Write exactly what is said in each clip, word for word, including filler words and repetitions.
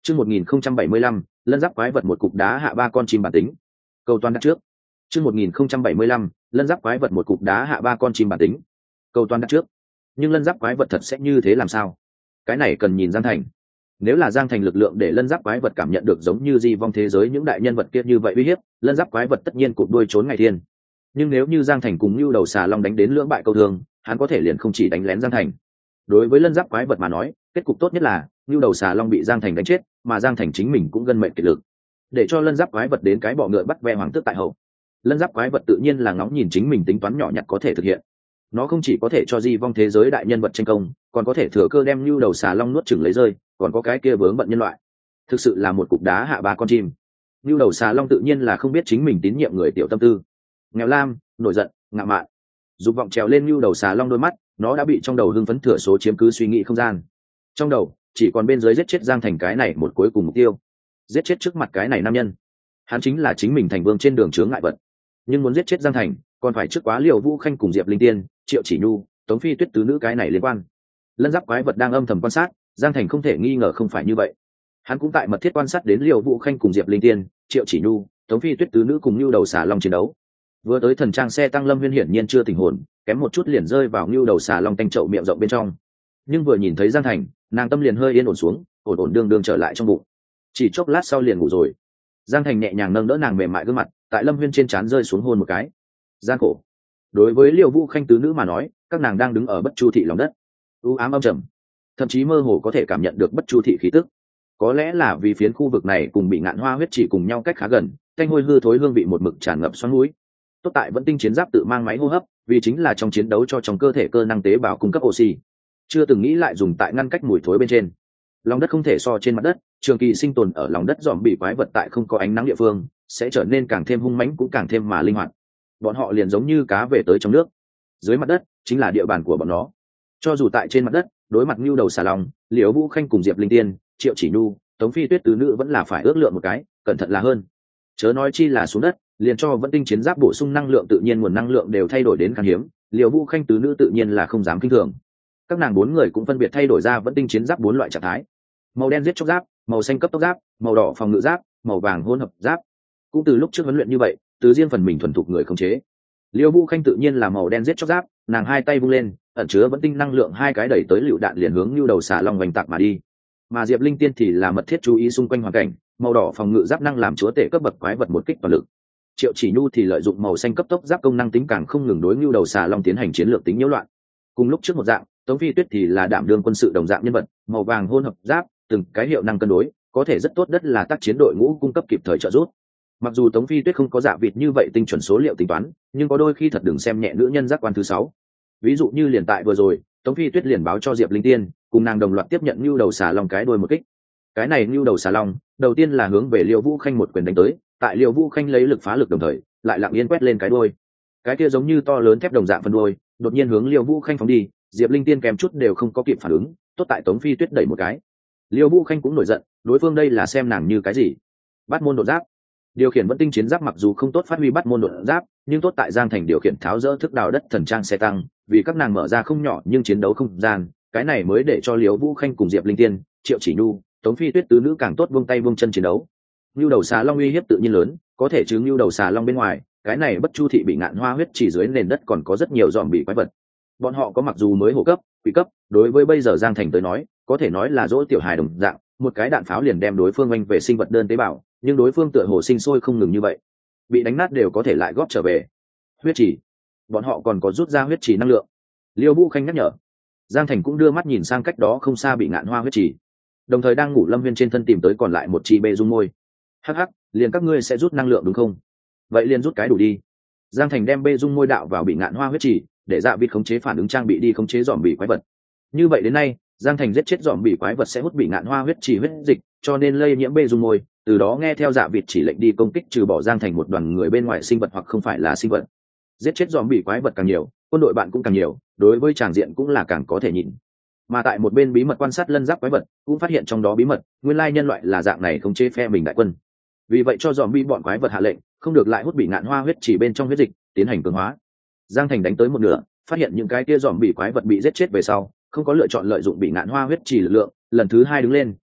Chương một nghìn không trăm bảy mươi lăm, lân giáp quái vật một cục đá hạ ba con chim bản tính. Câu toán đặt trước. Chương một nghìn không trăm bảy mươi lăm, lân giáp quái vật một cục đá hạ ba con chim bản tính. Câu toán đặt trước. Nhưng lân giáp quái vật thật sẽ như thế làm sao? Cái này cần nhìn Giang Thành. Nếu là Giang Thành lực lượng để lân giáp quái vật cảm nhận được giống như di vong thế giới những đại nhân vật kia như vậy uy hiếp, lân giáp quái vật tất nhiên cụp đuôi trốn ngày thiên. Nhưng nếu như Giang Thành cùng Nưu Đầu Xà Long đánh đến lưỡng bại câu thương, hắn có thể liền không chỉ đánh lén Giang Thành. Đối với lân giáp quái vật mà nói, kết cục tốt nhất là Nưu Đầu Xà Long bị Giang Thành đánh chết, mà Giang Thành chính mình cũng gân mệnh kiệt lực. Để cho lân giáp quái vật đến cái bọ ngựa bắt ve hoàng tước tại hậu. Lân giáp quái vật tự nhiên là ngóng nhìn chính mình tính toán nhỏ nhặt có thể thực hiện. Nó không chỉ có thể cho di vong thế giới đại nhân vật tranh công, còn có thể thừa cơ đem Nưu Đầu Xà Long nuốt chửng lấy rơi, còn có cái kia vướng bận nhân loại. Thực sự là một cục đá hạ ba con chim. Nưu Đầu Xà Long tự nhiên là không biết chính mình tín nhiệm người tiểu tâm tư. Nghèo lam, nổi giận, ngạo mạn. Dục vọng trèo lên Nưu Đầu Xà Long đôi mắt, nó đã bị trong đầu hưng phấn thừa số chiếm cứ suy nghĩ không gian. Trong đầu chỉ còn bên dưới giết chết Giang Thành cái này một cuối cùng mục tiêu. Giết chết trước mặt cái này nam nhân. Hắn chính là chính mình thành vương trên đường chướng ngại vật. Nhưng muốn giết chết Giang Thành, còn phải trước quá Liều Vũ Khanh cùng Diệp Linh Tiên, Triệu Chỉ Nhu, Tống Phi Tuyết tứ nữ cái này liên quan. Lân giáp quái vật đang âm thầm quan sát, Giang Thành không thể nghi ngờ không phải như vậy. Hắn cũng tại mật thiết quan sát đến Liều Vũ Khanh cùng Diệp Linh Tiên, Triệu Chỉ Nhu, Tống Phi Tuyết tứ nữ cùng Nưu Đầu Xà Long chiến đấu. Vừa tới thần trang xe tăng Lâm Viên hiển nhiên chưa tỉnh hồn, kém một chút liền rơi vào Nưu Đầu Xà Long tanh chậu miệng rộng bên trong. Nhưng vừa nhìn thấy Giang Thành, nàng tâm liền hơi yên ổn xuống, ổn ổn đương đương trở lại trong bụng. Chỉ chốc lát sau liền ngủ rồi. Giang Thành nhẹ nhàng nâng đỡ nàng mềm mại gương mặt, tại Lâm Viên trên trán rơi xuống hôn một cái. Gian khổ. Đối với Liêu Vũ Khanh tứ nữ mà nói, các nàng đang đứng ở Bất Chu thị lòng đất, u ám âm trầm, thậm chí mơ hồ có thể cảm nhận được Bất Chu thị khí tức. Có lẽ là vì phiến khu vực này cùng bị ngạn hoa huyết chỉ cùng nhau cách khá gần, thanh hôi hư thối hương vị một mực tràn ngập xoắn mũi. Tốt tại vẫn tinh chiến giáp tự mang máy hô hấp, vì chính là trong chiến đấu cho trong cơ thể cơ năng tế bào cung cấp oxy. Chưa từng nghĩ lại dùng tại ngăn cách mùi thối bên trên. Lòng đất không thể so trên mặt đất, trường kỳ sinh tồn ở lòng đất dòm bị quái vật tại không có ánh nắng địa phương, sẽ trở nên càng thêm hung mãnh cũng càng thêm mà linh hoạt. Bọn họ liền giống như cá về tới trong nước. Dưới mặt đất chính là địa bàn của bọn nó. Cho dù tại trên mặt đất, đối mặt Nưu Đầu Xà Long, Liễu Vũ Khanh cùng Diệp Linh Tiên, Triệu Chỉ Nhu, Tống Phi Tuyết tứ nữ vẫn là phải ước lượng một cái, cẩn thận là hơn. Chớ nói chi là xuống đất, liền cho vẫn tinh chiến giáp bổ sung năng lượng tự nhiên nguồn năng lượng đều thay đổi đến khan hiếm, Liễu Vũ Khanh tứ nữ tự nhiên là không dám kinh thường. Các nàng bốn người cũng phân biệt thay đổi ra vẫn tinh chiến giáp bốn loại trạng thái: màu đen giết chóc giáp, màu xanh cấp tốc giáp, màu đỏ phòng ngự giáp, màu vàng hỗn hợp giáp. Cũng từ lúc trước huấn luyện như vậy, từ riêng phần mình thuần thục người khống chế. Liêu Vũ Khanh tự nhiên là màu đen giết chóc giáp, nàng hai tay vung lên, ẩn chứa vẫn tinh năng lượng hai cái đẩy tới lựu đạn liền hướng Nưu Đầu Xà Long hoành tạc mà đi. Mà Diệp Linh Tiên thì là mật thiết chú ý xung quanh hoàn cảnh, màu đỏ phòng ngự giáp năng làm chúa tể cấp bậc quái vật một kích toàn lực. Triệu Chỉ Nhu thì lợi dụng màu xanh cấp tốc giáp công năng tính càng không ngừng đối Nưu Đầu Xà Long tiến hành chiến lược tính nhiễu loạn. Cùng lúc trước một dạng, Tống Phi Tuyết thì là đảm đương quân sự đồng dạng nhân vật, màu vàng hỗn hợp giáp, từng cái hiệu năng cân đối, có thể rất tốt đất là tác chiến đội ngũ cung cấp kịp thời trợ giúp. Mặc dù Tống Phi Tuyết không có dạ vịt như vậy tinh chuẩn số liệu tính toán, nhưng có đôi khi thật đừng xem nhẹ nữ nhân giác quan thứ sáu. Ví dụ như liền tại vừa rồi, Tống Phi Tuyết liền báo cho Diệp Linh Tiên, cùng nàng đồng loạt tiếp nhận Nưu Đầu Xà Long cái đuôi một kích. Cái này Nưu Đầu Xà Long, đầu tiên là hướng về Liêu Vũ Khanh một quyền đánh tới, tại Liêu Vũ Khanh lấy lực phá lực đồng thời, lại lặng yên quét lên cái đuôi. Cái kia giống như to lớn thép đồng dạng phân đuôi, đột nhiên hướng Liêu Vũ Khanh phóng đi, Diệp Linh Tiên kèm chút đều không có kịp phản ứng, tốt tại Tống Phi Tuyết đẩy một cái. Liêu Vũ Khanh cũng nổi giận, đối phương đây là xem nàng như cái gì? Bắt môn đột giáp. Điều khiển vẫn tinh chiến giáp mặc dù không tốt phát huy bắt môn đột giáp, nhưng tốt tại Giang Thành điều khiển tháo dỡ thức đào đất thần trang xe tăng, vì các nàng mở ra không nhỏ nhưng chiến đấu không gian, cái này mới để cho Liễu Vũ Khanh cùng Diệp Linh Tiên, Triệu Chỉ Nhu, Tống Phi Tuyết tứ nữ càng tốt buông tay buông chân chiến đấu. Nưu Đầu Xà Long uy hiếp tự nhiên lớn, có thể chứ Nưu Đầu Xà Long bên ngoài, cái này Bất Chu thị bị ngạn hoa huyết chỉ dưới nền đất còn có rất nhiều dòm bị quái vật. Bọn họ có mặc dù mới hổ cấp, quỷ cấp, đối với bây giờ Giang Thành tới nói, có thể nói là dỗ tiểu hài đồng dạng, một cái đạn pháo liền đem đối phương oanh về sinh vật đơn tế bào, nhưng đối phương tựa hồ sinh sôi không ngừng như vậy, bị đánh nát đều có thể lại góp trở về. Huyết chỉ, bọn họ còn có rút ra huyết chỉ năng lượng. Liêu Vũ Khanh nhắc nhở. Giang Thành cũng đưa mắt nhìn sang cách đó không xa bị ngạn hoa huyết chỉ, đồng thời đang ngủ Lâm Viên trên thân tìm tới còn lại một chi bê dung môi. Hắc hắc, liền các ngươi sẽ rút năng lượng đúng không? Vậy liền rút cái đủ đi. Giang Thành đem bê dung môi đạo vào bị ngạn hoa huyết chỉ, để dạ vịt khống chế phản ứng trang bị đi khống chế dòm bị quái vật. Như vậy đến nay, Giang Thành giết chết dòm bị quái vật sẽ hút bị ngạn hoa huyết chỉ huyết dịch, cho nên lây nhiễm bê dung môi, từ đó nghe theo dạ vịt chỉ lệnh đi công kích trừ bỏ Giang Thành một đoàn người bên ngoài sinh vật hoặc không phải là sinh vật. Giết chết dòm bị quái vật càng nhiều, quân đội bạn cũng càng nhiều, đối với tràng diện cũng là càng có thể nhìn. Mà tại một bên bí mật quan sát lân giáp quái vật, cũng phát hiện trong đó bí mật, nguyên lai nhân loại là dạng này khống chế phe mình đại quân. Vì vậy cho dòm bị bọn quái vật hạ lệnh, không được lại hút bị ngạn hoa huyết chỉ bên trong huyết dịch, tiến hành cường hóa. Giang Thành đánh tới một nửa, phát hiện những cái kia dòm bị quái vật bị giết chết về sau, không có lựa chọn lợi dụng bị ngạn hoa huyết chỉ lực lượng, lần thứ hai đứng lên,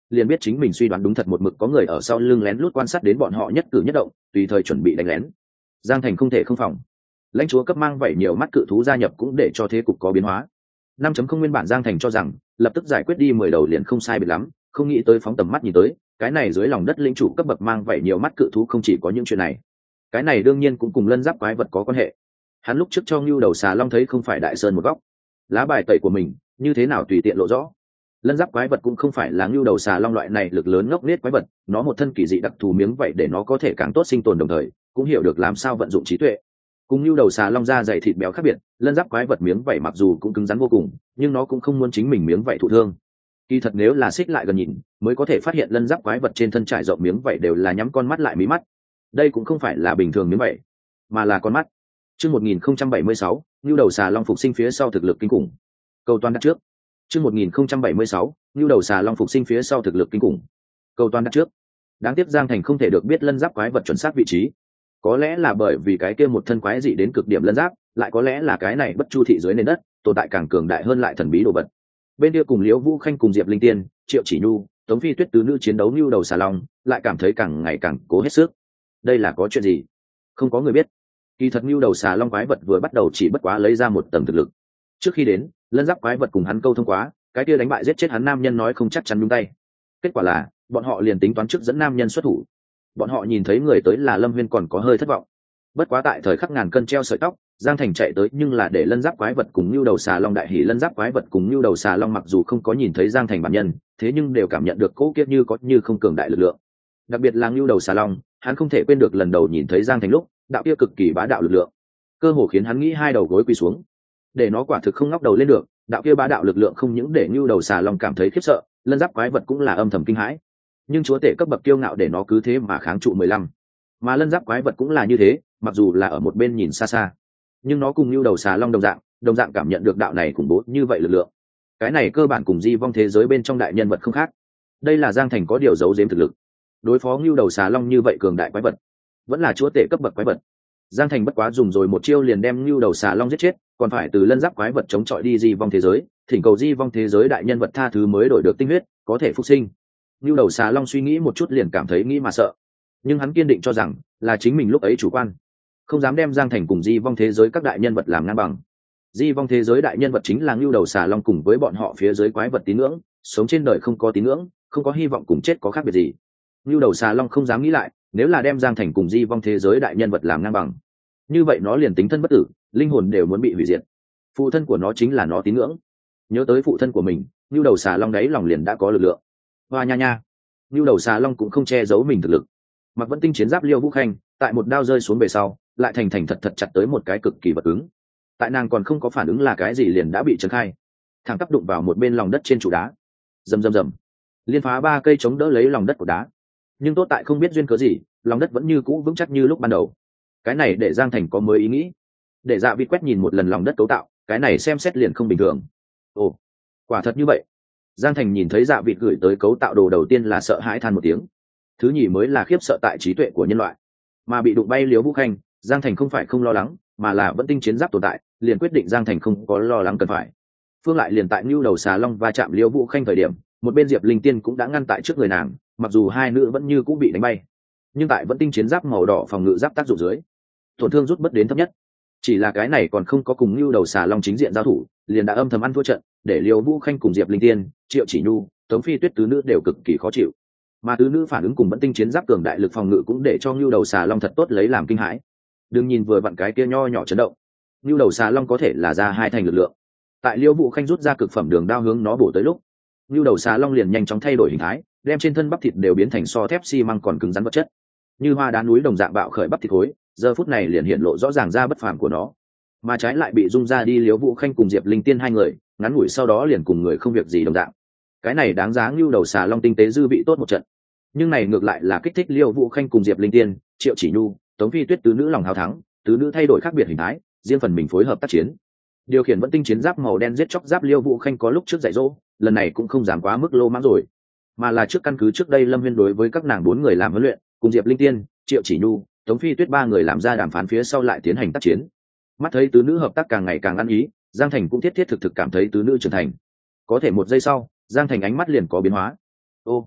liền biết chính mình suy đoán đúng thật, một mực có người ở sau lưng lén lút quan sát đến bọn họ nhất cử nhất động, tùy thời chuẩn bị đánh lén. Giang Thành không thể không phòng. Lãnh chúa cấp mang vảy nhiều mắt cự thú gia nhập cũng để cho thế cục có biến hóa. năm chấm không nguyên bản Giang Thành cho rằng lập tức giải quyết đi mười đầu liền không sai biệt lắm, không nghĩ tới phóng tầm mắt nhìn tới, cái này dưới lòng đất lĩnh chủ cấp bậc mang vảy nhiều mắt cự thú không chỉ có những chuyện này. Cái này đương nhiên cũng cùng lân giáp quái vật có quan hệ. Hắn lúc trước cho Ngưu Đầu Xà Long thấy không phải Đại Sơn một góc, lá bài tẩy của mình như thế nào tùy tiện lộ rõ. Lân giáp quái vật cũng không phải là Ngưu Đầu Xà Long loại này lực lớn ngốc nghếch quái vật, nó một thân kỳ dị đặc thù miếng vậy để nó có thể càng tốt sinh tồn, đồng thời cũng hiểu được làm sao vận dụng trí tuệ. Cùng Ngưu Đầu Xà Long da dày thịt béo khác biệt, lân giáp quái vật miếng vảy mặc dù cũng cứng rắn vô cùng, nhưng nó cũng không muốn chính mình miếng vảy thụ thương. Kỳ thật nếu là xích lại gần nhìn, mới có thể phát hiện lân giáp quái vật trên thân trải rộng miếng vảy đều là nhắm con mắt lại mí mắt. Đây cũng không phải là bình thường miếng vảy, mà là con mắt. Chương một nghìn không trăm bảy mươi sáu, Ngưu Đầu Xà Long phục sinh phía sau thực lực kinh khủng. Câu toàn đặt trước. Chương một nghìn không trăm bảy mươi sáu, Ngưu Đầu Xà Long phục sinh phía sau thực lực kinh khủng. Câu toàn đặt trước. Đáng tiếc Giang Thành không thể được biết lân giáp quái vật chuẩn xác vị trí. Có lẽ là bởi vì cái kia một thân quái dị đến cực điểm lân giáp, lại có lẽ là cái này bất chu thị dưới nền đất tồn tại càng cường đại hơn lại thần bí đồ vật. Bên kia cùng Liễu Vũ Khanh cùng Diệp Linh Tiên, Triệu Chỉ Nhu, Tống Phi Tuyết tứ nữ chiến đấu Ngưu Đầu Xà Long, lại cảm thấy càng ngày càng cố hết sức. Đây là có chuyện gì? Không có người biết. Kỳ thật Ngưu Đầu Xà Long quái vật vừa bắt đầu chỉ bất quá lấy ra một tầng thực lực. Trước khi đến, lân giáp quái vật cùng hắn câu thông quá, cái kia đánh bại giết chết hắn nam nhân nói không chắc chắn nhúng tay. Kết quả là, bọn họ liền tính toán trước dẫn nam nhân xuất thủ. Bọn họ nhìn thấy người tới là Lâm Huyên còn có hơi thất vọng. Bất quá tại thời khắc ngàn cân treo sợi tóc, Giang Thành chạy tới nhưng là để lân giáp quái vật cùng Ngưu Đầu Xà Long đại hỉ. Lân giáp quái vật cùng Ngưu Đầu Xà Long mặc dù không có nhìn thấy Giang Thành bản nhân, thế nhưng đều cảm nhận được cỗ kiếp như có như không cường đại lực lượng. Đặc biệt là Ngưu Đầu Xà Long, hắn không thể quên được lần đầu nhìn thấy Giang Thành lúc, đạo kia cực kỳ bá đạo lực lượng, cơ hồ khiến hắn nghĩ hai đầu gối quỳ xuống. Để nó quả thực không ngóc đầu lên được, đạo kia bá đạo lực lượng không những để Ngưu Đầu Xà Long cảm thấy khiếp sợ, lân giáp quái vật cũng là âm thầm kinh hãi. Nhưng chúa tể cấp bậc kiêu ngạo để nó cứ thế mà kháng trụ mười lăm. Mà lân giáp quái vật cũng là như thế, mặc dù là ở một bên nhìn xa xa, nhưng nó cùng Ngưu Đầu Xà Long đồng dạng, đồng dạng cảm nhận được đạo này khủng bố như vậy lực lượng. Cái này cơ bản cùng di vong thế giới bên trong đại nhân vật không khác. Đây là Giang Thành có điều giấu giếm thực lực. Đối phó Ngưu Đầu Xà Long như vậy cường đại quái vật, vẫn là chúa tể cấp bậc quái vật, Giang Thành bất quá dùng rồi một chiêu liền đem Ngưu Đầu Xà Long giết chết, còn phải từ lân giáp quái vật chống chọi đi di vong thế giới, thỉnh cầu di vong thế giới đại nhân vật tha thứ mới đổi được tinh huyết, có thể phục sinh. Ngưu Đầu Xà Long suy nghĩ một chút liền cảm thấy nghĩ mà sợ, nhưng hắn kiên định cho rằng là chính mình lúc ấy chủ quan, không dám đem Giang Thành cùng di vong thế giới các đại nhân vật làm ngang bằng. Di vong thế giới đại nhân vật chính là Ngưu Đầu Xà Long cùng với bọn họ phía dưới quái vật tín ngưỡng, sống trên đời không có tín ngưỡng, không có hy vọng, cùng chết có khác biệt gì. Ngưu Đầu Xà Long không dám nghĩ lại, nếu là đem Giang Thành cùng di vong thế giới đại nhân vật làm ngang bằng, như vậy nó liền tính thân bất tử, linh hồn đều muốn bị hủy diệt. Phụ thân của nó chính là nó tín ngưỡng. Nhớ tới phụ thân của mình, Ngưu Đầu Xà Long đấy lòng liền đã có lực lượng. Hoa nha nha, Ngưu Đầu Xà Long cũng không che giấu mình thực lực. Mặc Vẫn Tinh chiến giáp Liêu Vũ Khanh, tại một đao rơi xuống về sau, lại thành thành thật thật chặt tới một cái cực kỳ vật cứng. Tại nàng còn không có phản ứng là cái gì liền đã bị trấn khai, thẳng tắp đụng vào một bên lòng đất trên trụ đá. Rầm rầm rầm, liên phá ba cây chống đỡ lấy lòng đất của đá. Nhưng tốt tại không biết duyên cớ gì, lòng đất vẫn như cũ vững chắc như lúc ban đầu. Cái này để Giang Thành có mới ý nghĩ. Để Dạ Vịt quét nhìn một lần lòng đất cấu tạo, cái này xem xét liền không bình thường. Ồ, quả thật như vậy. Giang Thành nhìn thấy Dạ Vịt gửi tới cấu tạo đồ, đầu tiên là sợ hãi than một tiếng, thứ nhì mới là khiếp sợ tại trí tuệ của nhân loại. Mà bị đụng bay Liễu Vũ Khanh, Giang Thành không phải không lo lắng, mà là Vẫn Tinh chiến giáp tồn tại, liền quyết định Giang Thành không có lo lắng cần phải. Phương lại liền tại Ngưu Đầu Xà Long va chạm Liễu Vũ Khanh thời điểm, một bên Diệp Linh Tiên cũng đã ngăn tại trước người nàng, mặc dù hai nữ vẫn như cũ bị đánh bay, nhưng tại Vẫn Tinh chiến giáp màu đỏ phòng ngự giáp tác dụng dưới, tổn thương rút bớt đến thấp nhất. Chỉ là cái này còn không có cùng Ngưu Đầu Xà Long chính diện giao thủ, liền đã âm thầm ăn thua trận, để Liễu Vũ Khanh cùng Diệp Linh Tiên, Triệu Chỉ Nhu, Tống Phi Tuyết tứ nữ đều cực kỳ khó chịu. Mà tứ nữ phản ứng cùng Vẫn Tinh chiến giáp cường đại lực phòng ngự cũng để cho Ngưu Đầu Xà Long thật tốt lấy làm kinh hãi. Đừng nhìn vừa vặn cái kia nho nhỏ chấn động, Ngưu Đầu Xà Long có thể là ra hai thành lực lượng. Tại Liễu Vũ Khanh rút ra cực phẩm đường đao hướng nó bổ tới lúc, Ngưu Đầu Xà Long liền nhanh chóng thay đổi hình thái, đem trên thân bắp thịt đều biến thành so thép xi măng còn cứng rắn vật chất, như hoa đá núi đồng dạng bạo khởi bắp thịt khối, giờ phút này liền hiện lộ rõ ràng ra bất phàm của nó. Mà trái lại bị rung ra đi Liễu Vũ Khanh cùng Diệp Linh Tiên hai người, ngắn ngủi sau đó liền cùng người không việc gì đồng dạng. Cái này đáng giá Ngưu Đầu Xà Long tinh tế dư vị tốt một trận. Nhưng này ngược lại là kích thích Liễu Vũ Khanh cùng Diệp Linh Tiên, Triệu Chỉ Nhu, Tống Phi Tuyết tứ nữ lòng hào thắng, tứ nữ thay đổi khác biệt hình thái, riêng phần mình phối hợp tác chiến. Điều khiển Vẫn Tinh chiến giáp màu đen giết chóc giáp Liễu Vũ Khanh có lúc trước dạy dỗ, lần này cũng không dám quá mức lô mãng rồi, mà là trước căn cứ trước đây Lâm Huyên đối với các nàng bốn người làm huấn luyện, cùng Diệp Linh Tiên, Triệu Chỉ Nhu, Tống Phi Tuyết ba người làm ra đàm phán phía sau lại tiến hành tác chiến. Mắt thấy tứ nữ hợp tác càng ngày càng ăn ý, Giang Thành cũng thiết thiết thực thực cảm thấy tứ nữ trưởng thành. Có thể một giây sau, Giang Thành ánh mắt liền có biến hóa. Ô,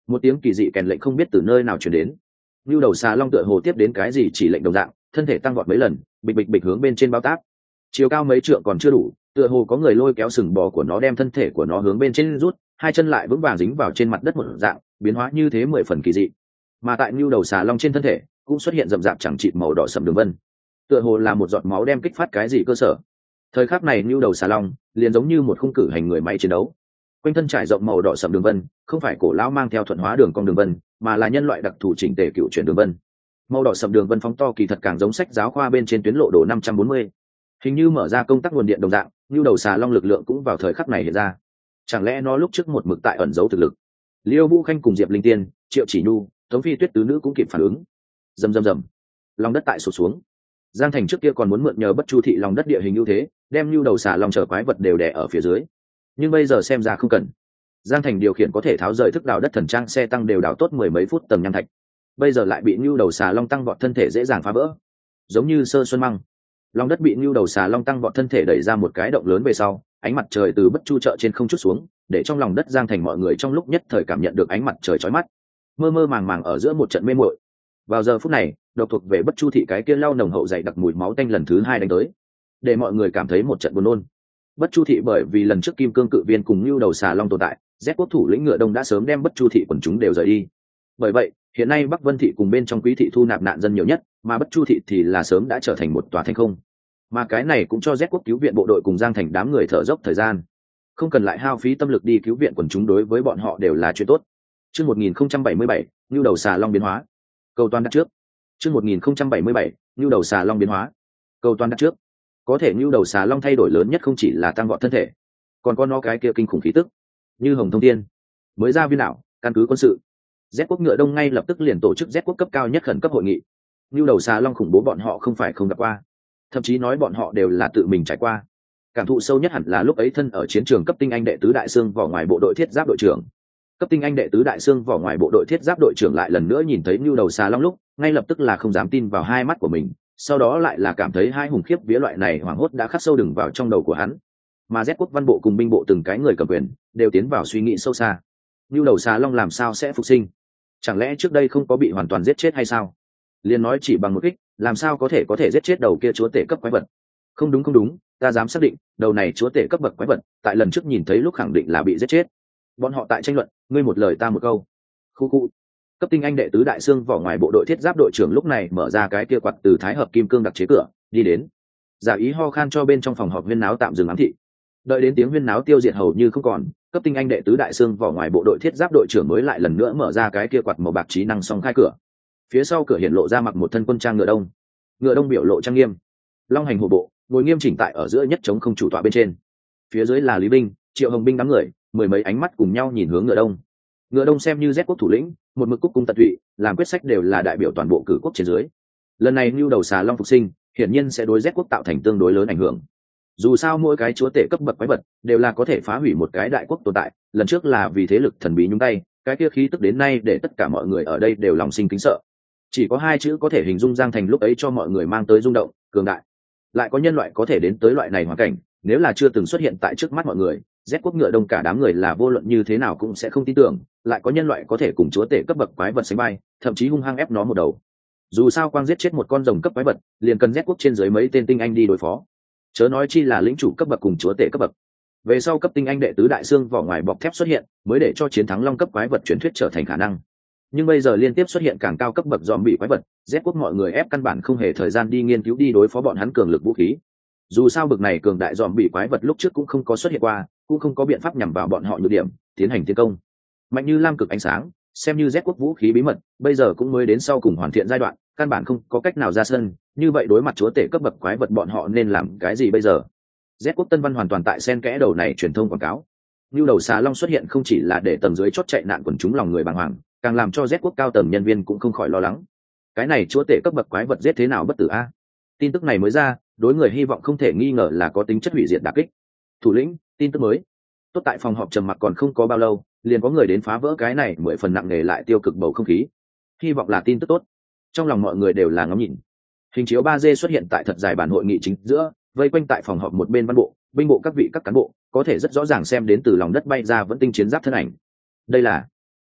một tiếng kỳ dị kèn lệnh không biết từ nơi nào chuyển đến. Nưu đầu xà long tựa hồ tiếp đến cái gì chỉ lệnh đồng dạng, thân thể tăng vọt mấy lần, bịch bịch bịch hướng bên trên bao táp. Chiều cao mấy trượng còn chưa đủ, tựa hồ có người lôi kéo sừng bò của nó đem thân thể của nó hướng bên trên rút, hai chân lại vững vàng dính vào trên mặt đất một dạng, biến hóa như thế mười phần kỳ dị. Mà tại Nưu đầu xà long trên thân thể cũng xuất hiện rậm rạp chẳng chịt màu đỏ sẫm đường vân, tựa hồ là một giọt máu đem kích phát cái gì cơ sở. Thời khắc này Nưu đầu xà long liền giống như một khung cử hành người máy chiến đấu, quanh thân trải rộng màu đỏ sẫm đường vân, không phải cổ lão mang theo thuận hóa đường cong đường vân, mà là nhân loại đặc thù chỉnh tề cựu chuyển đường vân. Màu đỏ sẫm đường vân phóng to kỳ thật càng giống sách giáo khoa bên trên tuyến lộ đồ năm trăm bốn mươi, hình như mở ra công tắc nguồn điện đồng dạng. Nưu đầu xà long lực lượng cũng vào thời khắc này hiện ra. Chẳng lẽ nó lúc trước một mực tại ẩn giấu thực lực? Liêu Vũ Khanh cùng Diệp Linh Tiên, Triệu Chỉ Nhu, Tống Phi Tuyết tứ nữ cũng kịp phản ứng. Rầm rầm rầm, lòng đất tại sụp xuống. Giang Thành trước kia còn muốn mượn nhờ Bất Chu thị lòng đất địa hình ưu thế, đem Nưu đầu xà long chờ quái vật đều đè ở phía dưới, nhưng bây giờ xem ra không cần. Giang Thành điều khiển có thể tháo rời thức đào đất thần trang xe tăng đều đào tốt mười mấy phút tầng nham thạch, bây giờ lại bị Nưu đầu xà long tăng vọt thân thể dễ dàng phá vỡ, giống như sơ xuân măng. Lòng đất bị Nưu đầu xà long tăng vọt thân thể đẩy ra một cái động lớn về sau, ánh mặt trời từ Bất Chu chợ trên không chút xuống, để trong lòng đất Giang Thành mọi người trong lúc nhất thời cảm nhận được ánh mặt trời chói mắt, mơ mơ màng màng ở giữa một trận mê muội. Vào giờ phút này, độc thuộc về Bất Chu thị cái kia lau nồng hậu dày đặc mùi máu tanh lần thứ hai đánh tới, để mọi người cảm thấy một trận buồn nôn. Bất Chu thị bởi vì lần trước kim cương cự viên cùng Nưu đầu xà long tồn tại, Z quốc thủ lĩnh Ngựa Đông đã sớm đem Bất Chu thị quần chúng đều rời đi. Bởi vậy, hiện nay Bắc Vân thị cùng bên trong Quý thị thu nạp nạn dân nhiều nhất, mà Bất Chu thị thì là sớm đã trở thành một tòa thành không. Mà cái này cũng cho Z quốc cứu viện bộ đội cùng Giang Thành đám người thở dốc thời gian, không cần lại hao phí tâm lực đi cứu viện quần chúng, đối với bọn họ đều là chuyện tốt. Chương một nghìn không trăm bảy mươi bảy, Nưu đầu xà long biến hóa. Cầu toàn đặt trước. Chương một nghìn không trăm bảy mươi bảy, Nưu đầu xà long biến hóa. Cầu toàn đặt trước. Có thể Nưu đầu xà long thay đổi lớn nhất không chỉ là tăng vọt thân thể, còn có nó cái kia kinh khủng khí tức, như hồng thông thiên. Mới ra viên đảo, căn cứ quân sự, Z quốc Ngựa Đông ngay lập tức liền tổ chức Z quốc cấp cao nhất khẩn cấp hội nghị. Nưu đầu xà long khủng bố bọn họ không phải không gặp qua, thậm chí nói bọn họ đều là tự mình trải qua. Cảm thụ sâu nhất hẳn là lúc ấy thân ở chiến trường cấp tinh anh đệ tứ đại xương vỏ ngoài bộ đội thiết giáp đội trưởng. Cấp tinh anh đệ tứ đại xương vỏ ngoài bộ đội thiết giáp đội trưởng lại lần nữa nhìn thấy Nưu đầu xà long lúc, ngay lập tức là không dám tin vào hai mắt của mình, sau đó lại là cảm thấy hai hùng khiếp vía loại này hoảng hốt đã khắc sâu đừng vào trong đầu của hắn. Mà Z quốc văn bộ cùng binh bộ từng cái người cầm quyền đều tiến vào suy nghĩ sâu xa. Nưu đầu xà long làm sao sẽ phục sinh? Chẳng lẽ trước đây không có bị hoàn toàn giết chết hay sao? Liên nói chỉ bằng một kích, làm sao có thể có thể giết chết đầu kia chúa tể cấp quái vật? Không đúng không đúng, ta dám xác định, đầu này chúa tể cấp bậc quái vật, tại lần trước nhìn thấy lúc khẳng định là bị giết chết. Bọn họ tại tranh luận, ngươi một lời ta một câu. Khu khu. Cấp tinh anh đệ tứ đại xương vỏ ngoài bộ đội thiết giáp đội trưởng lúc này mở ra cái kia quạt từ thái hợp kim cương đặc chế cửa, đi đến. Giả ý ho khan cho bên trong phòng họp huyên náo tạm dừng ám thị. Đợi đến tiếng huyên náo tiêu diệt hầu như không còn, cấp tinh anh đệ tứ đại xương vỏ ngoài bộ đội thiết giáp đội trưởng mới lại lần nữa mở ra cái kia quạt màu bạc trí năng song khai cửa. Phía sau cửa hiện lộ ra mặc một thân quân trang Ngựa Đông. Ngựa Đông biểu lộ trang nghiêm, long hành hổ bộ, ngồi nghiêm chỉnh tại ở giữa nhất chống không chủ tọa bên trên. Phía dưới là Lý Binh, Triệu Hồng Binh đám người, mười mấy ánh mắt cùng nhau nhìn hướng Ngựa Đông. Ngựa Đông xem như Z quốc thủ lĩnh, một mực cúc cung tận tụy, làm quyết sách đều là đại biểu toàn bộ cử quốc trên dưới. Lần này Nưu đầu xà long phục sinh, hiển nhiên sẽ đối Z quốc tạo thành tương đối lớn ảnh hưởng. Dù sao mỗi cái chúa tể cấp bậc quái vật đều là có thể phá hủy một cái đại quốc tồn tại, lần trước là vì thế lực thần bí nhúng tay, cái kia khí tức đến nay để tất cả mọi người ở đây đều lòng sinh kính sợ. Chỉ có hai chữ có thể hình dung Giang Thành lúc ấy cho mọi người mang tới rung động, cường đại. Lại có nhân loại có thể đến tới loại này hoàn cảnh, nếu là chưa từng xuất hiện tại trước mắt mọi người, Z quốc Ngựa Đông cả đám người là vô luận như thế nào cũng sẽ không tin tưởng, lại có nhân loại có thể cùng chúa tể cấp bậc quái vật sánh vai, thậm chí hung hăng ép nó một đầu. Dù sao quang giết chết một con rồng cấp quái vật, liền cần Z quốc trên dưới mấy tên tinh anh đi đối phó. Chớ nói chi là lĩnh chủ cấp bậc cùng chúa tể cấp bậc. Về sau cấp tinh anh đệ tứ đại xương vỏ ngoài bọc thép xuất hiện, mới để cho chiến thắng long cấp quái vật truyền thuyết trở thành khả năng. Nhưng bây giờ liên tiếp xuất hiện càng cao cấp bậc zombie quái vật, Z quốc mọi người ép căn bản không hề thời gian đi nghiên cứu đi đối phó bọn hắn cường lực vũ khí. Dù sao bậc này cường đại zombie quái vật lúc trước cũng không có xuất hiện qua, cũng không có biện pháp nhằm vào bọn họ nhược điểm, tiến hành tiến công. Mạnh như lam cực ánh sáng, xem như Z quốc vũ khí bí mật, bây giờ cũng mới đến sau cùng hoàn thiện giai đoạn, căn bản không có cách nào ra sân, như vậy đối mặt chúa tể cấp bậc quái vật bọn họ nên làm cái gì bây giờ? Z quốc Tân Văn hoàn toàn tại sen kẽ đầu này truyền thông quảng cáo. Nưu đầu xà long xuất hiện không chỉ là để tầng dưới chót chạy nạn quần chúng lòng người bàng hoàng, càng làm cho Z quốc cao tầng nhân viên cũng không khỏi lo lắng. Cái này chúa tể cấp bậc quái vật giết thế nào bất tử a? Tin tức này mới ra, đối người hy vọng không thể nghi ngờ là có tính chất hủy diệt đả kích. Thủ lĩnh, tin tức mới. Tốt tại phòng họp trầm mặc còn không có bao lâu, liền có người đến phá vỡ cái này mười phần nặng nề lại tiêu cực bầu không khí. Hy vọng là tin tức tốt. Trong lòng mọi người đều là ngắm nhìn. Hình chiếu ba D xuất hiện tại thật dài bản hội nghị chính giữa, vây quanh tại phòng họp một bên văn bộ, binh bộ các vị các cán bộ, có thể rất rõ ràng xem đến từ lòng đất bay ra vẫn tinh chiến giáp thân ảnh. Đây là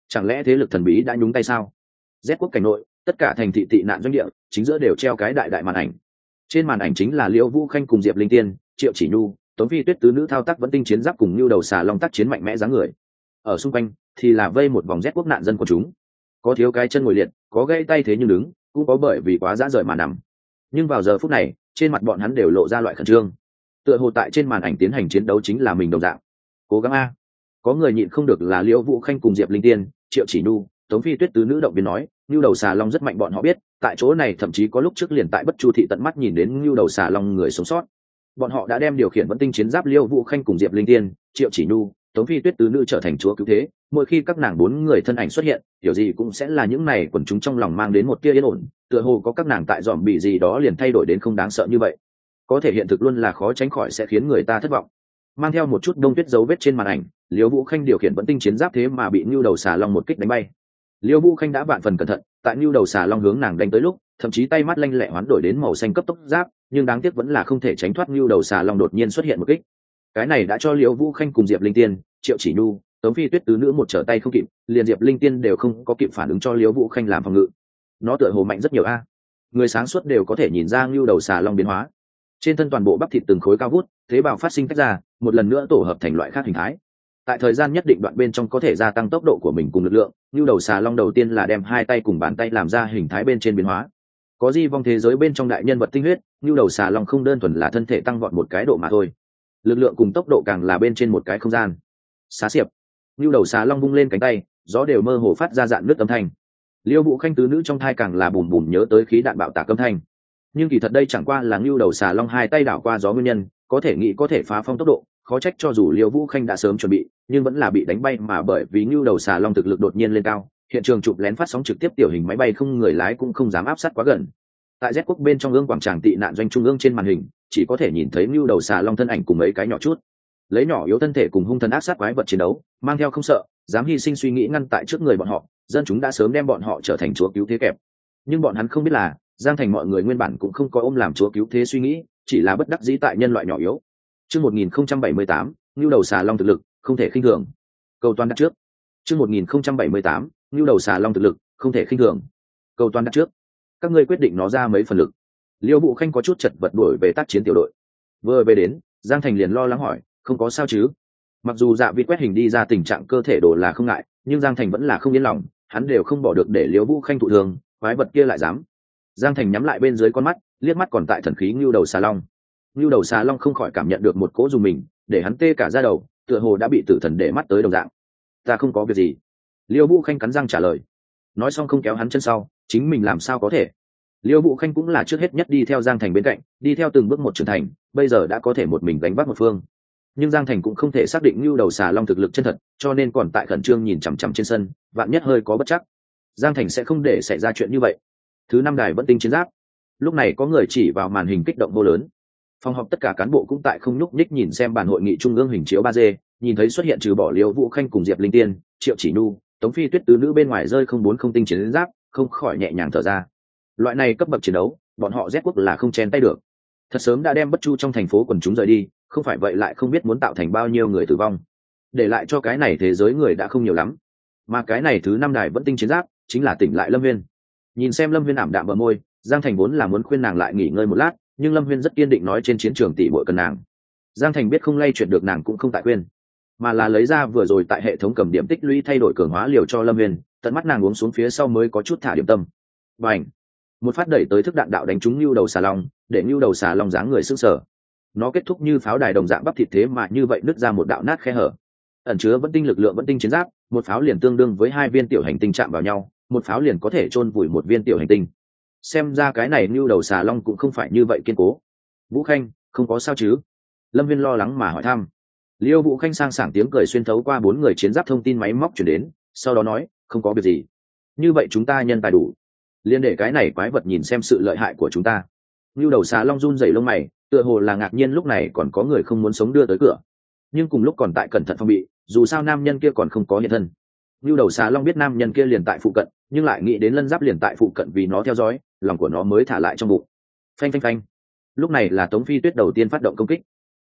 Chẳng lẽ thế lực thần bí đã nhúng tay sao? Z quốc cảnh nội, tất cả thành thị tị nạn doanh địa chính giữa đều treo cái đại đại màn ảnh. Trên màn ảnh chính là Liễu Vũ Khanh cùng Diệp Linh Tiên, Triệu Chỉ Nhu, Tống Phi Tuyết tứ nữ thao tác vẫn tinh chiến giáp cùng lưu đầu xà long tác chiến mạnh mẽ dáng người. Ở xung quanh thì là vây một vòng Z quốc nạn dân của chúng, có thiếu cái chân ngồi liệt, có gãy tay thế nhưng đứng, cũng có bởi vì quá dã rời mà nằm. Nhưng vào giờ phút này, trên mặt bọn hắn đều lộ ra loại khẩn trương, tựa hồ tại trên màn ảnh tiến hành chiến đấu chính là mình đồng dạng. Cố gắng a! Có người nhịn không được là Liễu Vũ Khanh cùng Diệp Linh Tiên, Triệu Chỉ Nhu, Tống Phi Tuyết tứ nữ động viên nói, lưu đầu xà long rất mạnh, bọn họ biết, tại chỗ này thậm chí có lúc trước liền tại Bất Chu thị tận mắt nhìn đến lưu đầu xà long người sống sót. Bọn họ đã đem điều khiển vẫn tinh chiến giáp Liễu Vũ Khanh cùng Diệp Linh Tiên, Triệu Chỉ Nhu, Tống Phi Tuyết tứ nữ trở thành chúa cứu thế, mỗi khi các nàng bốn người thân ảnh xuất hiện, điều gì cũng sẽ là những này quần chúng trong lòng mang đến một tia yên ổn, tựa hồ có các nàng tại dòm bị gì đó liền thay đổi đến không đáng sợ như vậy. Có thể hiện thực luôn là khó tránh khỏi sẽ khiến người ta thất vọng. Mang theo một chút đông tuyết dấu vết trên màn ảnh, Liễu Vũ Khanh điều khiển vẫn tinh chiến giáp thế mà bị Nưu đầu xà long một kích đánh bay. Liễu Vũ Khanh đã vạn phần cẩn thận, tại Nưu đầu xà long hướng nàng đánh tới lúc, thậm chí tay mắt lanh lẹ hoán đổi đến màu xanh cấp tốc giáp, nhưng đáng tiếc vẫn là không thể tránh thoát Nưu đầu xà long đột nhiên xuất hiện một kích. Cái này đã cho Liễu Vũ Khanh cùng Diệp Linh Tiên, Triệu Chỉ Nhu, Tống Phi Tuyết tứ nữ một trở tay không kịp, liền Diệp Linh Tiên đều không có kịp phản ứng cho Liễu Vũ Khanh làm phòng ngự. Nó tựa hồ mạnh rất nhiều a. Người sáng suốt đều có thể nhìn ra Nưu đầu xà long biến hóa. Trên thân toàn bộ bắp thịt từng khối cao vút, tế bào phát sinh tách ra, một lần nữa tổ hợp thành loại khác hình thái. Tại thời gian nhất định đoạn bên trong có thể gia tăng tốc độ của mình cùng lực lượng, Nưu đầu xà long đầu tiên là đem hai tay cùng bàn tay làm ra hình thái bên trên biến hóa. Có di vong thế giới bên trong đại nhân vật tinh huyết, Nưu đầu xà long không đơn thuần là thân thể tăng vọt một cái độ mà thôi, lực lượng cùng tốc độ càng là bên trên một cái không gian. Xá xiệp, Nưu đầu xà long vung lên cánh tay, gió đều mơ hồ phát ra dạn nước âm thanh. Liêu Vũ Khanh tứ nữ trong thai càng là bùm bùm nhớ tới khí đạn bạo tạc âm thanh. Nhưng kỳ thật đây chẳng qua là Nưu đầu xà long hai tay đảo qua gió nguyên nhân, có thể nghĩ có thể phá phong tốc độ, khó trách cho dù Liêu Vũ Khanh đã sớm chuẩn bị, nhưng vẫn là bị đánh bay, mà bởi vì Nưu đầu xà long thực lực đột nhiên lên cao, hiện trường chụp lén phát sóng trực tiếp tiểu hình máy bay không người lái cũng không dám áp sát quá gần. Tại Z quốc bên trong ương quảng tràng tị nạn doanh trung ương trên màn hình, chỉ có thể nhìn thấy Nưu đầu xà long thân ảnh cùng mấy cái nhỏ chút, lấy nhỏ yếu thân thể cùng hung thần ác sát quái vật chiến đấu, mang theo không sợ, dám hy sinh suy nghĩ ngăn tại trước người bọn họ, dân chúng đã sớm đem bọn họ trở thành chúa cứu thế kẹp. Nhưng bọn hắn không biết là, Giang Thành mọi người nguyên bản cũng không có ôm làm chúa cứu thế suy nghĩ, chỉ là bất đắc dĩ tại nhân loại nhỏ yếu. Chương một nghìn không trăm bảy mươi tám, Nưu đầu xà long thực lực không thể khinh thường. Cầu toàn đặt trước. Chương một nghìn không trăm bảy mươi tám, Nưu đầu xà long thực lực không thể khinh thường. Cầu toàn đặt trước. Các ngươi quyết định nó ra mấy phần lực. Liêu Vũ Khanh có chút chật vật đuổi về tác chiến tiểu đội. Vừa về đến, Giang Thành liền lo lắng hỏi, không có sao chứ? Mặc dù Dạ Vịt quét hình đi ra tình trạng cơ thể đồ là không ngại, nhưng Giang Thành vẫn là không yên lòng, hắn đều không bỏ được để Liêu Vũ Khanh thụ thường, quái vật kia lại dám. Giang Thành nhắm lại bên dưới con mắt, liếc mắt còn tại thần khí Nưu đầu xà long. Nưu đầu xà long không khỏi cảm nhận được một cỗ dùng mình, để hắn tê cả da đầu, tựa hồ đã bị tử thần để mắt tới đồng dạng. Ta không có việc gì. Liêu Vũ Khanh cắn răng trả lời. Nói xong không kéo hắn chân sau, chính mình làm sao có thể. Liêu Vũ Khanh cũng là trước hết nhất đi theo Giang Thành bên cạnh, đi theo từng bước một trưởng thành, bây giờ đã có thể một mình gánh vác một phương. Nhưng Giang Thành cũng không thể xác định Nưu đầu xà long thực lực chân thật, cho nên còn tại khẩn trương nhìn chằm chằm trên sân, vạn nhất hơi có bất chắc, Giang Thành sẽ không để xảy ra chuyện như vậy. Thứ năm đài vẫn tinh chiến giáp. Lúc này có người chỉ vào màn hình kích động vô lớn. Phòng họp tất cả cán bộ cũng tại không nhúc nhích nhìn xem bản hội nghị trung ương hình chiếu ba D, nhìn thấy xuất hiện trừ bỏ Liêu Vũ Khanh cùng Diệp Linh Tiên, Triệu Chỉ Nhu, Tống Phi Tuyết tứ nữ bên ngoài rơi không bốn không tinh chiến giáp, không khỏi nhẹ nhàng thở ra. Loại này cấp bậc chiến đấu, bọn họ Z quốc là không chen tay được. Thật sớm đã đem Bất Chu trong thành phố quần chúng rời đi, không phải vậy lại không biết muốn tạo thành bao nhiêu người tử vong. Để lại cho cái này thế giới người đã không nhiều lắm. Mà cái này thứ năm đài vẫn tinh chiến giáp, chính là tỉnh lại Lâm Viên. Nhìn xem Lâm Viên ảm đạm bờ môi, Giang Thành vốn là muốn khuyên nàng lại nghỉ ngơi một lát, nhưng Lâm Viên rất kiên định nói trên chiến trường tỷ muội cần nàng. Giang Thành biết không lay chuyển được nàng cũng không tại khuyên, mà là lấy ra vừa rồi tại hệ thống cầm điểm tích lũy thay đổi cường hóa liều cho Lâm Viên, tận mắt nàng uống xuống phía sau mới có chút thả điểm tâm. Bành! Một phát đẩy tới thức đạn đạo đánh trúng Nưu đầu xà long, để Nưu đầu xà long dáng người sững sờ. Nó kết thúc như pháo đài đồng dạng bắp thịt thế mà như vậy nứt ra một đạo nát khe hở. Ẩn chứa vẫn tinh lực lượng vẫn tinh chiến giáp, một pháo liền tương đương với hai viên tiểu hành tinh chạm vào nhau, một pháo liền có thể chôn vùi một viên tiểu hành tinh. Xem ra cái này Nưu đầu xà long cũng không phải như vậy kiên cố. Vũ Khanh, không có sao chứ? Lâm Viên lo lắng mà hỏi thăm. Liêu Vũ Khanh sang sảng tiếng cười xuyên thấu qua bốn người chiến giáp thông tin máy móc chuyển đến, sau đó nói, không có việc gì. Như vậy chúng ta nhân tài đủ, liên để cái này quái vật nhìn xem sự lợi hại của chúng ta. Nưu đầu xà long run rẩy lông mày, tựa hồ là ngạc nhiên lúc này còn có người không muốn sống đưa tới cửa, nhưng cùng lúc còn tại cẩn thận phòng bị, dù sao nam nhân kia còn không có hiện thân. Nưu đầu xà long biết nam nhân kia liền tại phụ cận, nhưng lại nghĩ đến Lân Giáp liền tại phụ cận vì nó theo dõi, lòng của nó mới thả lại trong bụng. Phanh phanh phanh. Lúc này là Tống Phi Tuyết đầu tiên phát động công kích.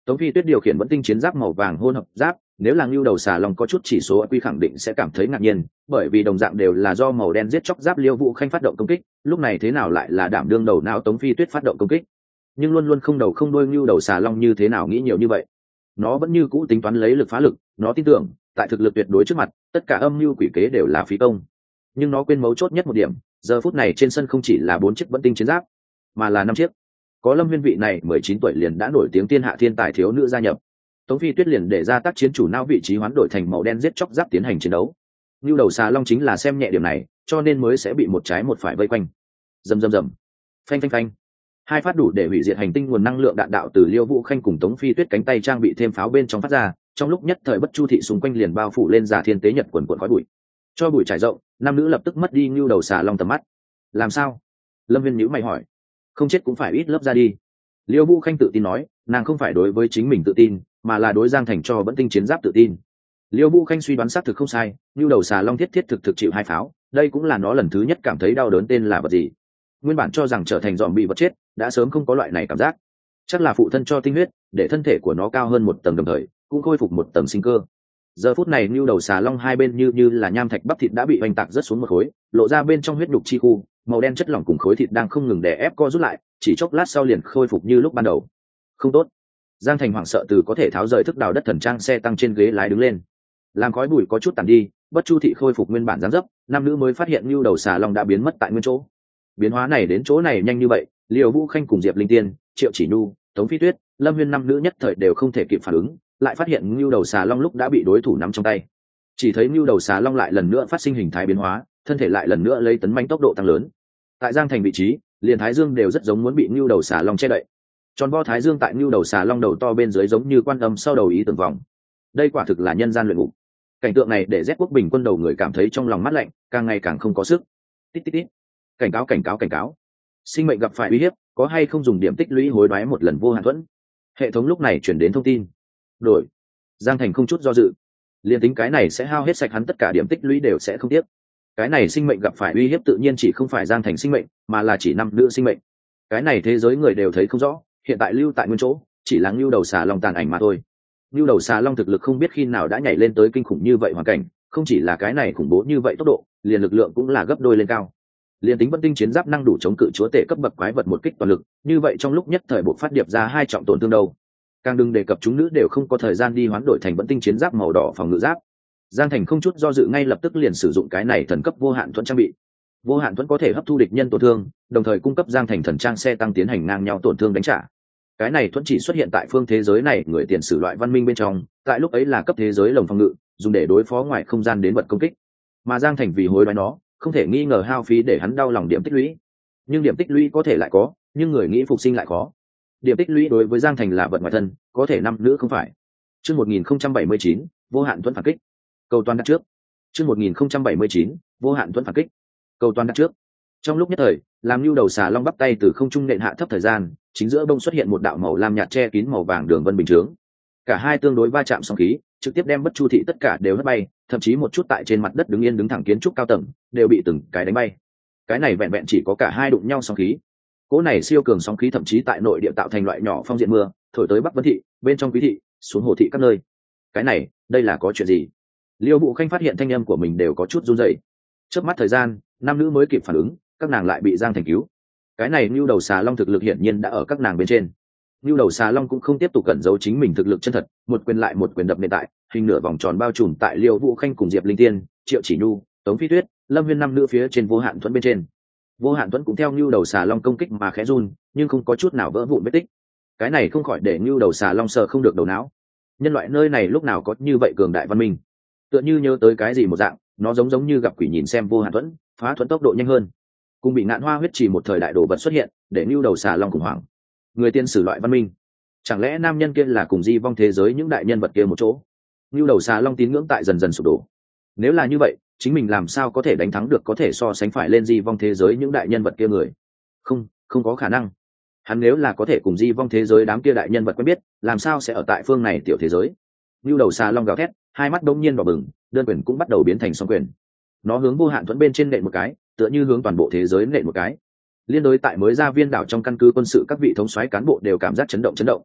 Tống Phi Tuyết điều khiển vẫn tinh chiến giáp màu vàng hôn hợp giáp, nếu là ngưu đầu xà long có chút chỉ số quy khẳng định sẽ cảm thấy ngạc nhiên, bởi vì đồng dạng đều là do màu đen giết chóc giáp Liêu Vũ Khanh phát động công kích, lúc này thế nào lại là đảm đương đầu não Tống Phi Tuyết phát động công kích. Nhưng luôn luôn không đầu không đuôi ngưu đầu xà long như thế nào nghĩ nhiều như vậy. Nó vẫn như cũ tính toán lấy lực phá lực, nó tin tưởng, tại thực lực tuyệt đối trước mặt, tất cả âm mưu quỷ kế đều là phí công. Nhưng nó quên mấu chốt nhất một điểm, giờ phút này trên sân không chỉ là bốn chiếc vẫn tinh chiến giáp, mà là năm chiếc. Có Lâm Viên vị này mười chín tuổi liền đã nổi tiếng thiên hạ thiên tài thiếu nữ gia nhập. Tống Phi Tuyết liền để ra tác chiến chủ não vị trí hoán đổi thành màu đen giết chóc giáp tiến hành chiến đấu. Nưu đầu xà long chính là xem nhẹ điểm này, cho nên mới sẽ bị một trái một phải vây quanh. Rầm rầm rầm, phanh phanh phanh. Hai phát đủ để hủy diệt hành tinh nguồn năng lượng đạn đạo từ Liêu Vũ Khanh cùng Tống Phi Tuyết cánh tay trang bị thêm pháo bên trong phát ra, trong lúc nhất thời Bất Chu thị xung quanh liền bao phủ lên giả thiên tế nhật quần quần khói bụi. Cho bụi trải rộng, nam nữ lập tức mất đi Nưu đầu xà long tầm mắt. Làm sao? Lâm Viên nhíu mày hỏi. Không chết cũng phải ít lớp ra đi. Liêu Vũ Khanh tự tin nói, nàng không phải đối với chính mình tự tin, mà là đối Giang Thành cho vẫn tinh chiến giáp tự tin. Liêu Vũ Khanh suy đoán xác thực không sai, Nưu đầu xà long thiết thiết thực thực chịu hai pháo, đây cũng là nó lần thứ nhất cảm thấy đau đớn tên là vật gì. Nguyên bản cho rằng trở thành dòm bị vật chết, đã sớm không có loại này cảm giác. Chắc là phụ thân cho tinh huyết, để thân thể của nó cao hơn một tầng đồng thời, cũng khôi phục một tầng sinh cơ. Giờ phút này Nưu đầu xà long hai bên như như là nham thạch bắp thịt đã bị oanh tạc rất xuống một khối, lộ ra bên trong huyết nhục chi khu, màu đen chất lỏng cùng khối thịt đang không ngừng đè ép co rút lại, chỉ chốc lát sau liền khôi phục như lúc ban đầu. Không tốt. Giang Thành hoảng sợ từ có thể tháo rời thức đào đất thần trang xe tăng trên ghế lái đứng lên. Làm khói bụi có chút tàn đi, Bất Chu thị khôi phục nguyên bản dáng dấp, nam nữ mới phát hiện Nưu đầu xà long đã biến mất tại nguyên chỗ. Biến hóa này đến chỗ này nhanh như vậy, Liêu Vũ Khanh cùng Diệp Linh Tiên, Triệu Chỉ Nhu, Tống Phi Tuyết, Lâm Viên năm nữ nhất thời đều không thể kịp phản ứng, lại phát hiện Nưu đầu xà long lúc đã bị đối thủ nắm trong tay. Chỉ thấy Nưu đầu xà long lại lần nữa phát sinh hình thái biến hóa, thân thể lại lần nữa lấy tấn manh tốc độ tăng lớn. Tại Giang Thành vị trí, liền thái dương đều rất giống muốn bị Nưu đầu xà long che đậy. Tròn vo thái dương tại Nưu đầu xà long đầu to bên dưới giống như quan âm sau đầu ý tưởng vòng. Đây quả thực là nhân gian luyện ngục. Cảnh tượng này để Z quốc bình quân đầu người cảm thấy trong lòng mát lạnh, càng ngày càng không có sức. Tít tít tít. Cảnh cáo cảnh cáo cảnh cáo. Sinh mệnh gặp phải uy hiếp, có hay không dùng điểm tích lũy hối đoái một lần vô hạn thuẫn. Hệ thống lúc này chuyển đến thông tin. Đổi. Giang Thành không chút do dự. Liên tính cái này sẽ hao hết sạch hắn tất cả điểm tích lũy đều sẽ không tiếc. Cái này sinh mệnh gặp phải uy hiếp tự nhiên chỉ không phải Giang Thành sinh mệnh, mà là chỉ năm nữ sinh mệnh. Cái này thế giới người đều thấy không rõ, hiện tại lưu tại nguyên chỗ, chỉ là Nưu đầu xà long tàn ảnh mà thôi. Nưu đầu xà long thực lực không biết khi nào đã nhảy lên tới kinh khủng như vậy hoàn cảnh, không chỉ là cái này khủng bố như vậy tốc độ, liền lực lượng cũng là gấp đôi lên cao. Liên tính vẫn tinh chiến giáp năng đủ chống cự chúa tể cấp bậc quái vật một kích toàn lực, như vậy trong lúc nhất thời buộc phát điệp ra hai trọng tổn thương đầu. Càng đừng đề cập chúng nữ đều không có thời gian đi hoán đổi thành vẫn tinh chiến giáp màu đỏ phòng ngự giáp. Giang Thành không chút do dự ngay lập tức liền sử dụng cái này thần cấp vô hạn thuẫn trang bị. Vô hạn thuẫn có thể hấp thu địch nhân tổn thương, đồng thời cung cấp Giang Thành thần trang xe tăng tiến hành ngang nhau tổn thương đánh trả. Cái này thuẫn chỉ xuất hiện tại phương thế giới này người tiền sử loại văn minh bên trong, tại lúc ấy là cấp thế giới lồng phòng ngự, dùng để đối phó ngoài không gian đến vật công kích. Mà Giang Thành vì hối đoái nó, không thể nghi ngờ hao phí để hắn đau lòng điểm tích lũy. Nhưng điểm tích lũy có thể lại có, nhưng người nghĩ phục sinh lại khó. Điểm tích lũy đối với Giang Thành là vật ngoài thân, có thể năm nữ không phải. Chương một nghìn không trăm bảy mươi chín, vô hạn thuẫn phản kích. Cầu toàn đặt trước. Chương một nghìn không trăm bảy mươi chín, vô hạn thuẫn phản kích. Cầu toàn đặt trước. Trong lúc nhất thời, làm Nưu đầu xà long bắp tay từ không trung nện hạ thấp thời gian, chính giữa bông xuất hiện một đạo màu lam nhạt che kín màu vàng đường vân bình chướng. Cả hai tương đối va chạm song khí, trực tiếp đem Bất Chu thị tất cả đều hất bay, thậm chí một chút tại trên mặt đất đứng yên đứng thẳng kiến trúc cao tầng đều bị từng cái đánh bay. Cái này vẹn vẹn chỉ có cả hai đụng nhau song khí. Cỗ này siêu cường song khí thậm chí tại nội địa tạo thành loại nhỏ phong diện mưa, thổi tới Bắc Vân thị, bên trong Quý thị, xuống Hồ thị các nơi. Cái này, đây là có chuyện gì? Liêu Vũ Khanh phát hiện thanh âm của mình đều có chút run rẩy. Chớp mắt thời gian, nam nữ mới kịp phản ứng, các nàng lại bị Giang Thành cứu. Cái này Nưu đầu xà long thực lực hiển nhiên đã ở các nàng bên trên. Nưu đầu xà long cũng không tiếp tục cẩn giấu chính mình thực lực chân thật, một quyền lại một quyền đập nện tại, hình nửa vòng tròn bao trùm tại Liêu Vũ Khanh cùng Diệp Linh Tiên, Triệu Chỉ Nhu, Tống Phi Tuyết, Lâm Viên năm nữ phía trên vô hạn thuẫn bên trên. Vô hạn thuẫn cũng theo Nưu đầu xà long công kích mà khẽ run, nhưng không có chút nào vỡ vụn vết tích. Cái này không khỏi để Nưu đầu xà long sợ không được đầu não. Nhân loại nơi này lúc nào có như vậy cường đại văn minh? Tựa như nhớ tới cái gì một dạng, nó giống giống như gặp quỷ nhìn xem vô hạn thuẫn, phá thuẫn tốc độ nhanh hơn. Cùng bị ngạn hoa huyết chỉ một thời đại đồ vật xuất hiện, để Nưu đầu xà long khủng hoảng. Người tiên sử loại văn minh, chẳng lẽ nam nhân kia là cùng di vong thế giới những đại nhân vật kia một chỗ? Nưu đầu xà long tín ngưỡng tại dần dần sụp đổ. Nếu là như vậy, chính mình làm sao có thể đánh thắng được có thể so sánh phải lên di vong thế giới những đại nhân vật kia người? Không, không có khả năng. Hắn nếu là có thể cùng di vong thế giới đám kia đại nhân vật quen biết, làm sao sẽ ở tại phương này tiểu thế giới? Nưu đầu xà long gào thét, hai mắt đống nhiên đỏ bừng, đơn quyền cũng bắt đầu biến thành song quyền. Nó hướng vô hạn thuẫn bên trên nện một cái, tựa như hướng toàn bộ thế giới nện một cái. Liên đối tại mới ra viên đảo trong căn cứ quân sự các vị thống soái cán bộ đều cảm giác chấn động chấn động.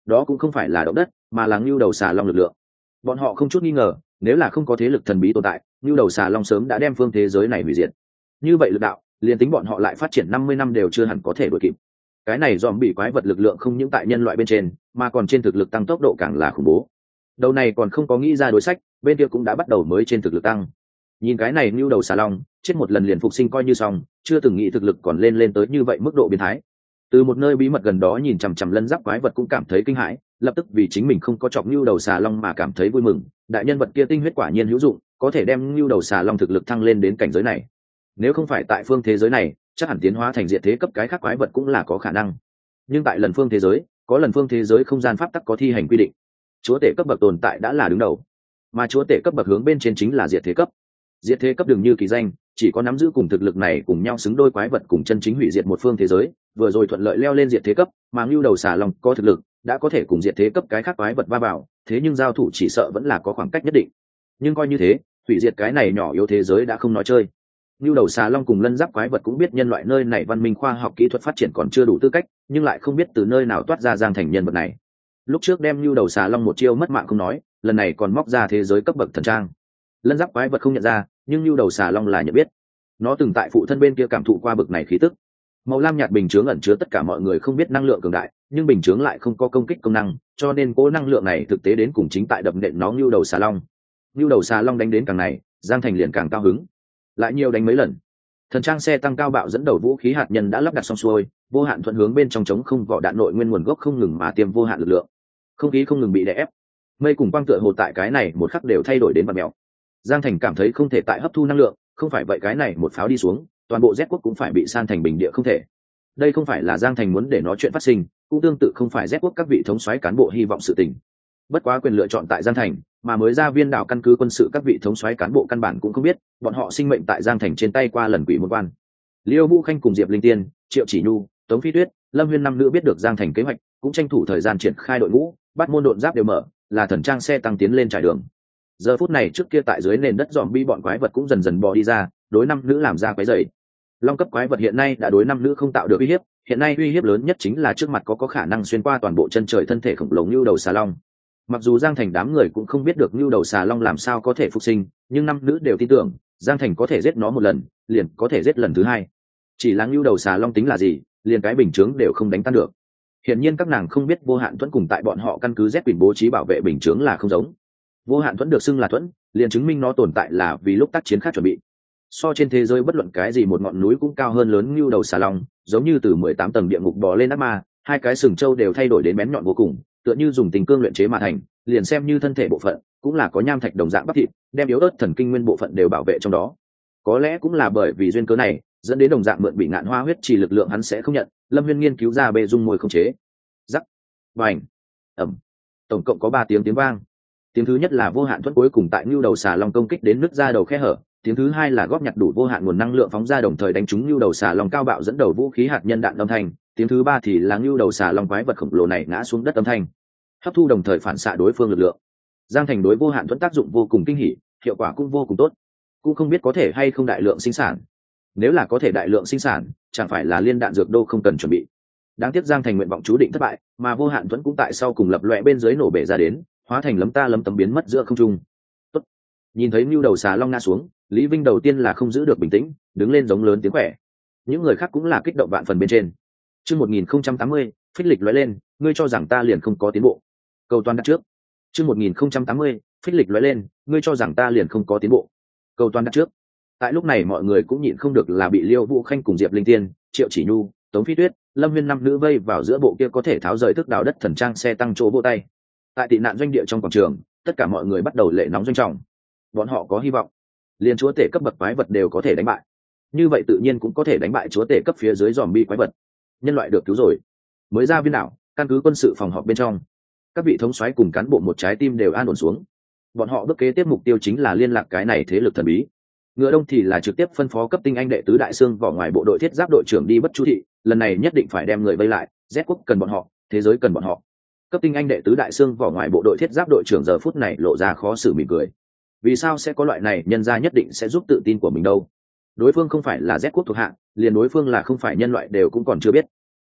đó cũng không phải là động đất mà là ngưu đầu xà long lực lượng. Bọn họ không chút nghi ngờ, nếu là không có thế lực thần bí tồn tại, ngưu đầu xà long sớm đã đem phương thế giới này hủy diệt. Như vậy lực đạo, liền tính bọn họ lại phát triển năm mươi năm đều chưa hẳn có thể đuổi kịp. Cái này dòm bị quái vật lực lượng không những tại nhân loại bên trên, mà còn trên thực lực tăng tốc độ càng là khủng bố. Đầu này còn không có nghĩ ra đối sách, bên kia cũng đã bắt đầu mới trên thực lực tăng. Nhìn cái này ngưu đầu xà long, chết một lần liền phục sinh coi như xong, chưa từng nghĩ thực lực còn lên lên tới như vậy mức độ biến thái. Từ một nơi bí mật gần đó nhìn chằm chằm lân giáp quái vật cũng cảm thấy kinh hãi, lập tức vì chính mình không có chọc ngưu đầu xà long mà cảm thấy vui mừng. Đại nhân vật kia tinh huyết quả nhiên hữu dụng, có thể đem ngưu đầu xà long thực lực thăng lên đến cảnh giới này. Nếu không phải tại phương thế giới này, chắc hẳn tiến hóa thành diệt thế cấp cái khác quái vật cũng là có khả năng. Nhưng tại lần phương thế giới, có lần phương thế giới không gian pháp tắc có thi hành quy định, chúa tể cấp bậc tồn tại đã là đứng đầu, mà chúa tể cấp bậc hướng bên trên chính là diệt thế cấp. Diệt thế cấp đừng như kỳ danh, chỉ có nắm giữ cùng thực lực này cùng nhau xứng đôi quái vật cùng chân chính hủy diệt một phương thế giới, vừa rồi thuận lợi leo lên diệt thế cấp, mà ngưu đầu xà long có thực lực, đã có thể cùng diệt thế cấp cái khác quái vật va vào, thế nhưng giao thủ chỉ sợ vẫn là có khoảng cách nhất định. Nhưng coi như thế, hủy diệt cái này nhỏ yếu thế giới đã không nói chơi. Ngưu đầu xà long cùng lân giáp quái vật cũng biết nhân loại nơi này văn minh khoa học kỹ thuật phát triển còn chưa đủ tư cách, nhưng lại không biết từ nơi nào toát ra Giang Thành nhân vật này. Lúc trước đem Ngưu đầu xà long một chiêu mất mạng không nói, lần này còn móc ra thế giới cấp bậc thần trang. Lân giáp quái vật không nhận ra, nhưng Ngưu đầu xà long là nhận biết. Nó từng tại phụ thân bên kia cảm thụ qua bậc này khí tức. Màu lam nhạt bình chướng ẩn chứa tất cả mọi người không biết năng lượng cường đại, nhưng bình chướng lại không có công kích công năng, cho nên cố năng lượng này thực tế đến cùng chính tại đập nện nó Ngưu đầu xà long. Ngưu đầu xà long đánh đến càng này, Giang Thành liền càng cao hứng. Lại nhiều đánh mấy lần. Thần trang xe tăng cao bạo dẫn đầu vũ khí hạt nhân đã lắp đặt xong xuôi, vô hạn thuận hướng bên trong chống không vỏ đạn nội nguyên nguồn gốc không ngừng mà tiêm vô hạn lực lượng. Không khí không ngừng bị đè ép. Mây cùng quang tựa hồ tại cái này một khắc đều thay đổi đến bạt mèo. Giang Thành cảm thấy không thể tại hấp thu năng lượng, không phải vậy cái này một pháo đi xuống, toàn bộ Z quốc cũng phải bị san thành bình địa không thể. Đây không phải là Giang Thành muốn để nó chuyện phát sinh, cũng tương tự không phải Z quốc các vị thống soái cán bộ hy vọng sự tình. Bất quá quyền lựa chọn tại Giang Thành, mà mới ra viên đảo căn cứ quân sự các vị thống soái cán bộ căn bản cũng không biết, bọn họ sinh mệnh tại Giang Thành trên tay qua lần quỷ một quan. Liêu Vũ Khanh cùng Diệp Linh Tiên, Triệu Chỉ Nhu, Tống Phi Tuyết, Lâm Huyên năm nữ biết được Giang Thành kế hoạch, cũng tranh thủ thời gian triển khai đội ngũ, bắt môn độn giáp đều mở, là thần trang xe tăng tiến lên trải đường. Giờ phút này trước kia tại dưới nền đất dòm bi bọn quái vật cũng dần dần bò đi ra, đối năm nữ làm ra quái dày. Long cấp quái vật hiện nay đã đối năm nữ không tạo được uy hiếp, hiện nay uy hiếp lớn nhất chính là trước mặt có có khả năng xuyên qua toàn bộ chân trời thân thể khổng lồ như đầu xà long. Mặc dù Giang Thành đám người cũng không biết được như đầu xà long làm sao có thể phục sinh, nhưng năm nữ đều tin tưởng Giang Thành có thể giết nó một lần, liền có thể giết lần thứ hai. Chỉ là như đầu xà long tính là gì, liền cái bình chướng đều không đánh tan được. Hiển nhiên các nàng không biết vô hạn thuẫn cùng tại bọn họ căn cứ Z quyền bố trí bảo vệ bình chướng là không giống. Vô hạn thuẫn được xưng là thuẫn, liền chứng minh nó tồn tại là vì lúc tác chiến khác chuẩn bị. So trên thế giới bất luận cái gì một ngọn núi cũng cao hơn lớn như đầu xà long, giống như từ mười tám tầng địa ngục bò lên ác ma, hai cái sừng trâu đều thay đổi đến bén nhọn vô cùng, tựa như dùng tình cương luyện chế mà thành, liền xem như thân thể bộ phận cũng là có nham thạch đồng dạng bắp thịt, đem yếu ớt thần kinh nguyên bộ phận đều bảo vệ trong đó. Có lẽ cũng là bởi vì duyên cớ này, dẫn đến đồng dạng mượn bị ngạn hoa huyết chỉ lực lượng hắn sẽ không nhận. Lâm Huyên nghiên cứu ra bê dung môi không chế. Rắc, vành, ẩm, tổng cộng có ba tiếng tiếng vang. Tiếng thứ nhất là vô hạn thuẫn cuối cùng tại nhu đầu xà long công kích đến nứt ra đầu khe hở. Tiếng thứ hai là góp nhặt đủ vô hạn nguồn năng lượng phóng ra đồng thời đánh trúng nhu đầu xà long cao bạo dẫn đầu vũ khí hạt nhân đạn âm thanh. Tiếng thứ ba thì là nhu đầu xà long quái vật khổng lồ này ngã xuống đất âm thanh. Hấp thu đồng thời phản xạ đối phương lực lượng. Giang Thành đối vô hạn thuẫn tác dụng vô cùng kinh hỉ, hiệu quả cũng vô cùng tốt. Cũng không biết có thể hay không đại lượng sinh sản. Nếu là có thể đại lượng sinh sản, chẳng phải là liên đạn dược đô không cần chuẩn bị. Đáng tiếc Giang Thành nguyện vọng chú định thất bại, mà vô hạn thuẫn cũng tại sau cùng lập loè bên dưới nổ bể ra đến, hóa thành lấm ta lấm tấm biến mất giữa không trung. Tốt. Nhìn thấy nhu đầu xà long ngã xuống, Lý Vinh đầu tiên là không giữ được bình tĩnh, đứng lên giống lớn tiếng khỏe. Những người khác cũng là kích động vạn phần bên trên. Chương một nghìn không trăm tám mươi, phích lịch lóe lên, ngươi cho rằng ta liền không có tiến bộ. Cầu toàn đặt trước. Chương một nghìn không trăm tám mươi, phích lịch lóe lên, ngươi cho rằng ta liền không có tiến bộ. Cầu toàn đặt trước. Tại lúc này mọi người cũng nhịn không được là bị Liêu Vũ Khanh cùng Diệp Linh Tiên, Triệu Chỉ Nhu, Tống Phi Tuyết, Lâm Huyên năm nữ vây vào giữa bộ kia có thể tháo rời thức đào đất thần trang xe tăng chỗ vô tay. Tại tị nạn doanh địa trong quảng trường, tất cả mọi người bắt đầu lệ nóng doanh trọng. Bọn họ có hy vọng, liên chúa tể cấp bậc quái vật đều có thể đánh bại. Như vậy tự nhiên cũng có thể đánh bại chúa tể cấp phía dưới zombie quái vật. Nhân loại được cứu rồi. Mới ra viên đảo, căn cứ quân sự phòng họp bên trong, các vị thống soái cùng cán bộ một trái tim đều an ổn xuống. Bọn họ bước kế tiếp mục tiêu chính là liên lạc cái này thế lực thần bí. Ngựa đông thì là trực tiếp phân phó cấp tinh anh đệ tứ đại xương vỏ ngoài bộ đội thiết giáp đội trưởng đi bất chú thị, lần này nhất định phải đem người vây lại, Z quốc cần bọn họ, thế giới cần bọn họ. Cấp tinh anh đệ tứ đại xương vỏ ngoài bộ đội thiết giáp đội trưởng giờ phút này lộ ra khó xử mỉm cười. Vì sao sẽ có loại này nhân gia nhất định sẽ giúp tự tin của mình đâu? Đối phương không phải là Z quốc thuộc hạ, liền đối phương là không phải nhân loại đều cũng còn chưa biết.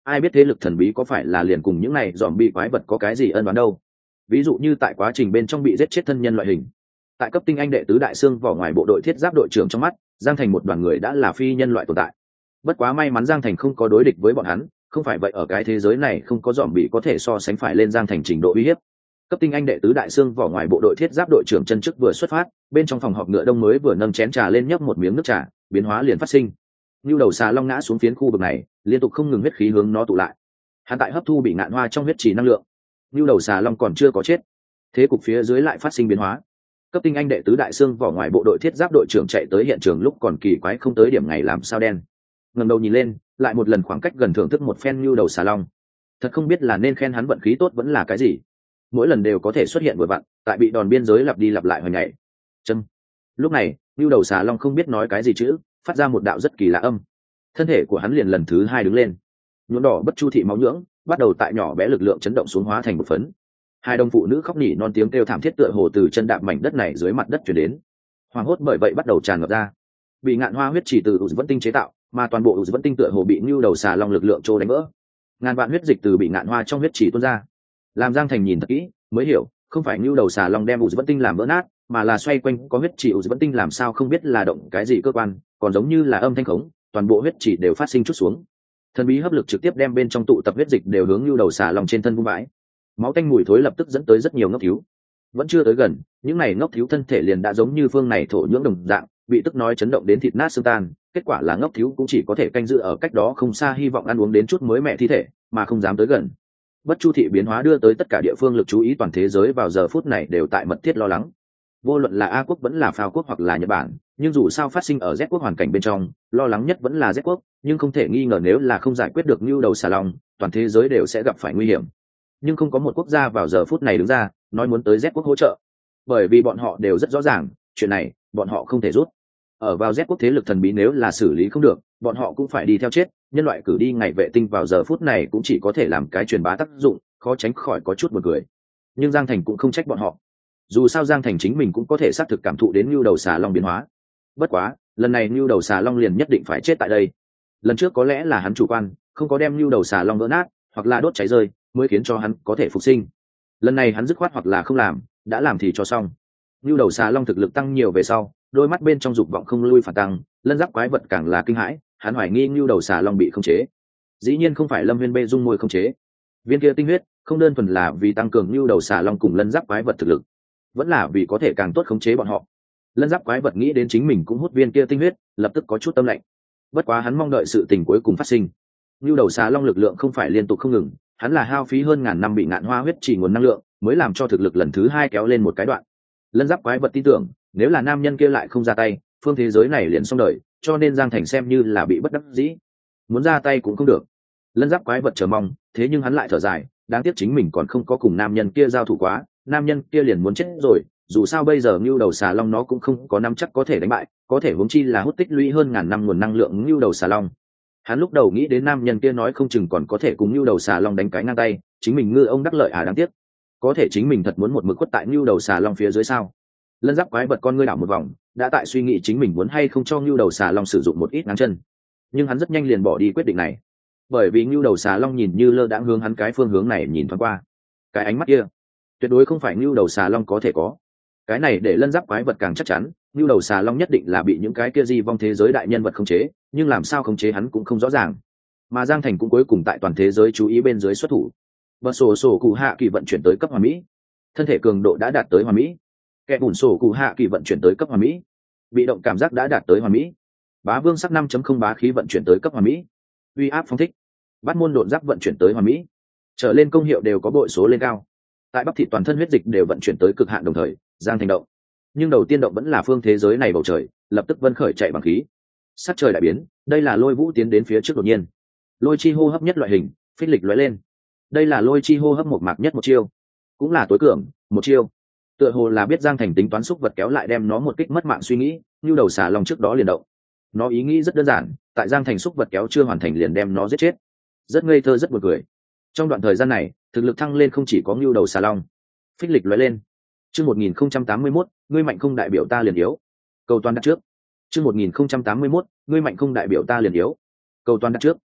ai biết thế lực thần bí có phải là liền cùng những này dòm bị quái vật có cái gì ân đoán đâu. Ví dụ như tại quá trình bên trong bị giết chết thân nhân loại hình. Tại cấp tinh anh đệ tứ đại xương vỏ ngoài bộ đội thiết giáp đội trưởng trong mắt, Giang Thành một đoàn người đã là phi nhân loại tồn tại. Bất quá may mắn Giang Thành không có đối địch với bọn hắn, không phải vậy ở cái thế giới này không có dòm bị có thể so sánh phải lên Giang Thành trình độ uy hiếp. Cấp tinh anh đệ tứ đại xương vỏ ngoài bộ đội thiết giáp đội trưởng chân trước vừa xuất phát, bên trong phòng họp ngựa đông mới vừa nâng chén trà lên nhấp một miếng nước trà, biến hóa liền phát sinh. Nưu đầu xà long ngã xuống phiến khu vực này, liên tục không ngừng huyết khí hướng nó tụ lại. Hắn tại hấp thu bị ngạn hoa trong huyết trì năng lượng. Nưu đầu xà long còn chưa có chết, thế cục phía dưới lại phát sinh biến hóa. Cấp tinh anh đệ tứ đại xương vỏ ngoài bộ đội thiết giáp đội trưởng chạy tới hiện trường lúc còn kỳ quái không tới điểm ngày làm sao đen. Ngẩng đầu nhìn lên, lại một lần khoảng cách gần thưởng thức một phen nưu đầu xà long. Thật không biết là nên khen hắn vận khí tốt vẫn là cái gì. Mỗi lần đều có thể xuất hiện vừa vặn, tại bị đòn biên giới lặp đi lặp lại hồi ngày. Châm. Lúc này, nưu đầu xà long không biết nói cái gì chữ, phát ra một đạo rất kỳ lạ âm. Thân thể của hắn liền lần thứ hai đứng lên. Nhuộm đỏ bất chu thị máu nhưỡng, bắt đầu tại nhỏ bé lực lượng chấn động xuống hóa thành một phấn. Hai đồng phụ nữ khóc nỉ non tiếng kêu thảm thiết tựa hồ từ chân đạp mảnh đất này dưới mặt đất chuyển đến. Hoàng hốt bởi vậy bắt đầu tràn ngập ra. Bị ngạn hoa huyết chỉ từ ủ vẫn tinh chế tạo, mà toàn bộ ủ vẫn tinh tựa hồ bị nưu đầu xà long lực lượng trô đánh vỡ. Ngàn vạn huyết dịch từ bị ngạn hoa trong huyết chỉ tuôn ra. Làm Giang Thành nhìn thật kỹ, mới hiểu, không phải nưu đầu xà long đem ủ vẫn tinh làm vỡ nát, mà là xoay quanh có huyết chỉ ủ vẫn tinh làm sao không biết là động cái gì cơ quan, còn giống như là âm thanh khống, toàn bộ huyết chỉ đều phát sinh chút xuống. Thần bí hấp lực trực tiếp đem bên trong tụ tập huyết dịch đều hướng nưu đầu xà long trên thân vung vãi. Máu tanh mùi thối lập tức dẫn tới rất nhiều ngốc thiếu. Vẫn chưa tới gần, những này ngốc thiếu thân thể liền đã giống như phương này thổ nhưỡng đồng dạng, bị tức nói chấn động đến thịt nát xương tan. Kết quả là ngốc thiếu cũng chỉ có thể canh giữ ở cách đó không xa, hy vọng ăn uống đến chút mới mẹ thi thể, mà không dám tới gần. Bất chu thị biến hóa đưa tới tất cả địa phương lực chú ý toàn thế giới vào giờ phút này đều tại mật thiết lo lắng. Vô luận là A quốc vẫn là Phao quốc hoặc là Nhật Bản, nhưng dù sao phát sinh ở Z quốc hoàn cảnh bên trong, lo lắng nhất vẫn là Z quốc, nhưng không thể nghi ngờ nếu là không giải quyết được nưu đầu xà long, toàn thế giới đều sẽ gặp phải nguy hiểm. Nhưng không có một quốc gia vào giờ phút này đứng ra nói muốn tới Z quốc hỗ trợ, bởi vì bọn họ đều rất rõ ràng chuyện này bọn họ không thể rút. Ở vào Z quốc thế lực thần bí nếu là xử lý không được, bọn họ cũng phải đi theo chết. Nhân loại cử đi ngày vệ tinh vào giờ phút này cũng chỉ có thể làm cái truyền bá tác dụng, khó tránh khỏi có chút buồn cười. Nhưng Giang Thành cũng không trách bọn họ, dù sao Giang Thành chính mình cũng có thể xác thực cảm thụ đến nưu đầu xà long biến hóa. Bất quá lần này nưu đầu xà long liền nhất định phải chết tại đây. Lần trước có lẽ là hắn chủ quan, không có đem nưu đầu xà long vỡ nát hoặc là đốt cháy rơi, mới khiến cho hắn có thể phục sinh. Lần này hắn dứt khoát hoặc là không làm, đã làm thì cho xong. Nưu đầu xà long thực lực tăng nhiều về sau, đôi mắt bên trong dục vọng không lui phản tăng, lân giáp quái vật càng là kinh hãi, hắn hoài nghi nưu đầu xà long bị khống chế. Dĩ nhiên không phải Lâm Viên bê dung môi khống chế. Viên kia tinh huyết không đơn thuần là vì tăng cường nưu đầu xà long cùng lân giáp quái vật thực lực, vẫn là vì có thể càng tốt khống chế bọn họ. Lân giáp quái vật nghĩ đến chính mình cũng hút viên kia tinh huyết, lập tức có chút tâm lạnh. Bất quá hắn mong đợi sự tình cuối cùng phát sinh. Nưu đầu xà long lực lượng không phải liên tục không ngừng, hắn là hao phí hơn ngàn năm bị ngạn hoa huyết chỉ nguồn năng lượng mới làm cho thực lực lần thứ hai kéo lên một cái đoạn. Lân giáp quái vật tin tưởng nếu là nam nhân kia lại không ra tay, phương thế giới này liền xong đời, cho nên Giang Thành xem như là bị bất đắc dĩ, muốn ra tay cũng không được. Lân giáp quái vật chờ mong, thế nhưng hắn lại thở dài, đáng tiếc chính mình còn không có cùng nam nhân kia giao thủ quá, nam nhân kia liền muốn chết rồi. Dù sao bây giờ Nưu đầu xà long nó cũng không có nắm chắc có thể đánh bại, có thể huống chi là hút tích lũy hơn ngàn năm nguồn năng lượng Nưu đầu xà long. Hắn lúc đầu nghĩ đến nam nhân kia nói không chừng còn có thể cùng Nưu đầu xà long đánh cái ngang tay, chính mình ngư ông đắc lợi à, đáng tiếc. Có thể chính mình thật muốn một mực quất tại Nưu đầu xà long phía dưới sao? Lân giáp quái vật con ngươi đảo một vòng, đã tại suy nghĩ chính mình muốn hay không cho Nưu đầu xà long sử dụng một ít ngáng chân. Nhưng hắn rất nhanh liền bỏ đi quyết định này, bởi vì Nưu đầu xà long nhìn như lơ đãng hướng hắn cái phương hướng này nhìn thoáng qua. Cái ánh mắt kia, tuyệt đối không phải Nưu đầu xà long có thể có. Cái này để lân giáp quái vật càng chắc chắn, Nưu đầu xà long nhất định là bị những cái kia di vong thế giới đại nhân vật khống chế, nhưng làm sao khống chế hắn cũng không rõ ràng. Mà Giang Thành cũng cuối cùng tại toàn thế giới chú ý bên dưới xuất thủ. Bật sổ sổ cụ hạ kỳ vận chuyển tới cấp hoàn mỹ, thân thể cường độ đã đạt tới hoàn mỹ. Kẻ bùn sổ cụ hạ kỳ vận chuyển tới cấp hoàn mỹ, bị động cảm giác đã đạt tới hoàn mỹ. Bá vương sắc năm chấm không bá khí vận chuyển tới cấp hoàn mỹ, uy áp phong thích. Bát môn độn giáp vận chuyển tới hoàn mỹ, trở lên công hiệu đều có bội số lên cao. Tại bắp thịt toàn thân huyết dịch đều vận chuyển tới cực hạn đồng thời, Giang Thành động. Nhưng đầu tiên động vẫn là phương thế giới này bầu trời, lập tức vân khởi chạy bằng khí. Sắc trời đại biến, đây là lôi vũ tiến đến phía trước đột nhiên. Lôi chi hô hấp nhất loại hình, phích lịch lóe lên. Đây là lôi chi hô hấp một mạc nhất một chiêu, cũng là tối cường một chiêu. Tựa hồ là biết Giang Thành tính toán xúc vật kéo lại đem nó một kích mất mạng suy nghĩ, như đầu xà long trước đó liền động. Nó ý nghĩ rất đơn giản, tại Giang Thành xúc vật kéo chưa hoàn thành liền đem nó giết chết. Rất ngây thơ rất buồn cười. Trong đoạn thời gian này, thực lực thăng lên không chỉ có Nưu đầu xà long. Phích lịch lóe lên. Chương một nghìn không trăm tám mươi mốt, ngươi mạnh không đại biểu ta liền yếu. Cầu toàn đặt trước. Chương một nghìn không trăm tám mươi mốt, ngươi mạnh không đại biểu ta liền yếu. Cầu toàn đặt trước.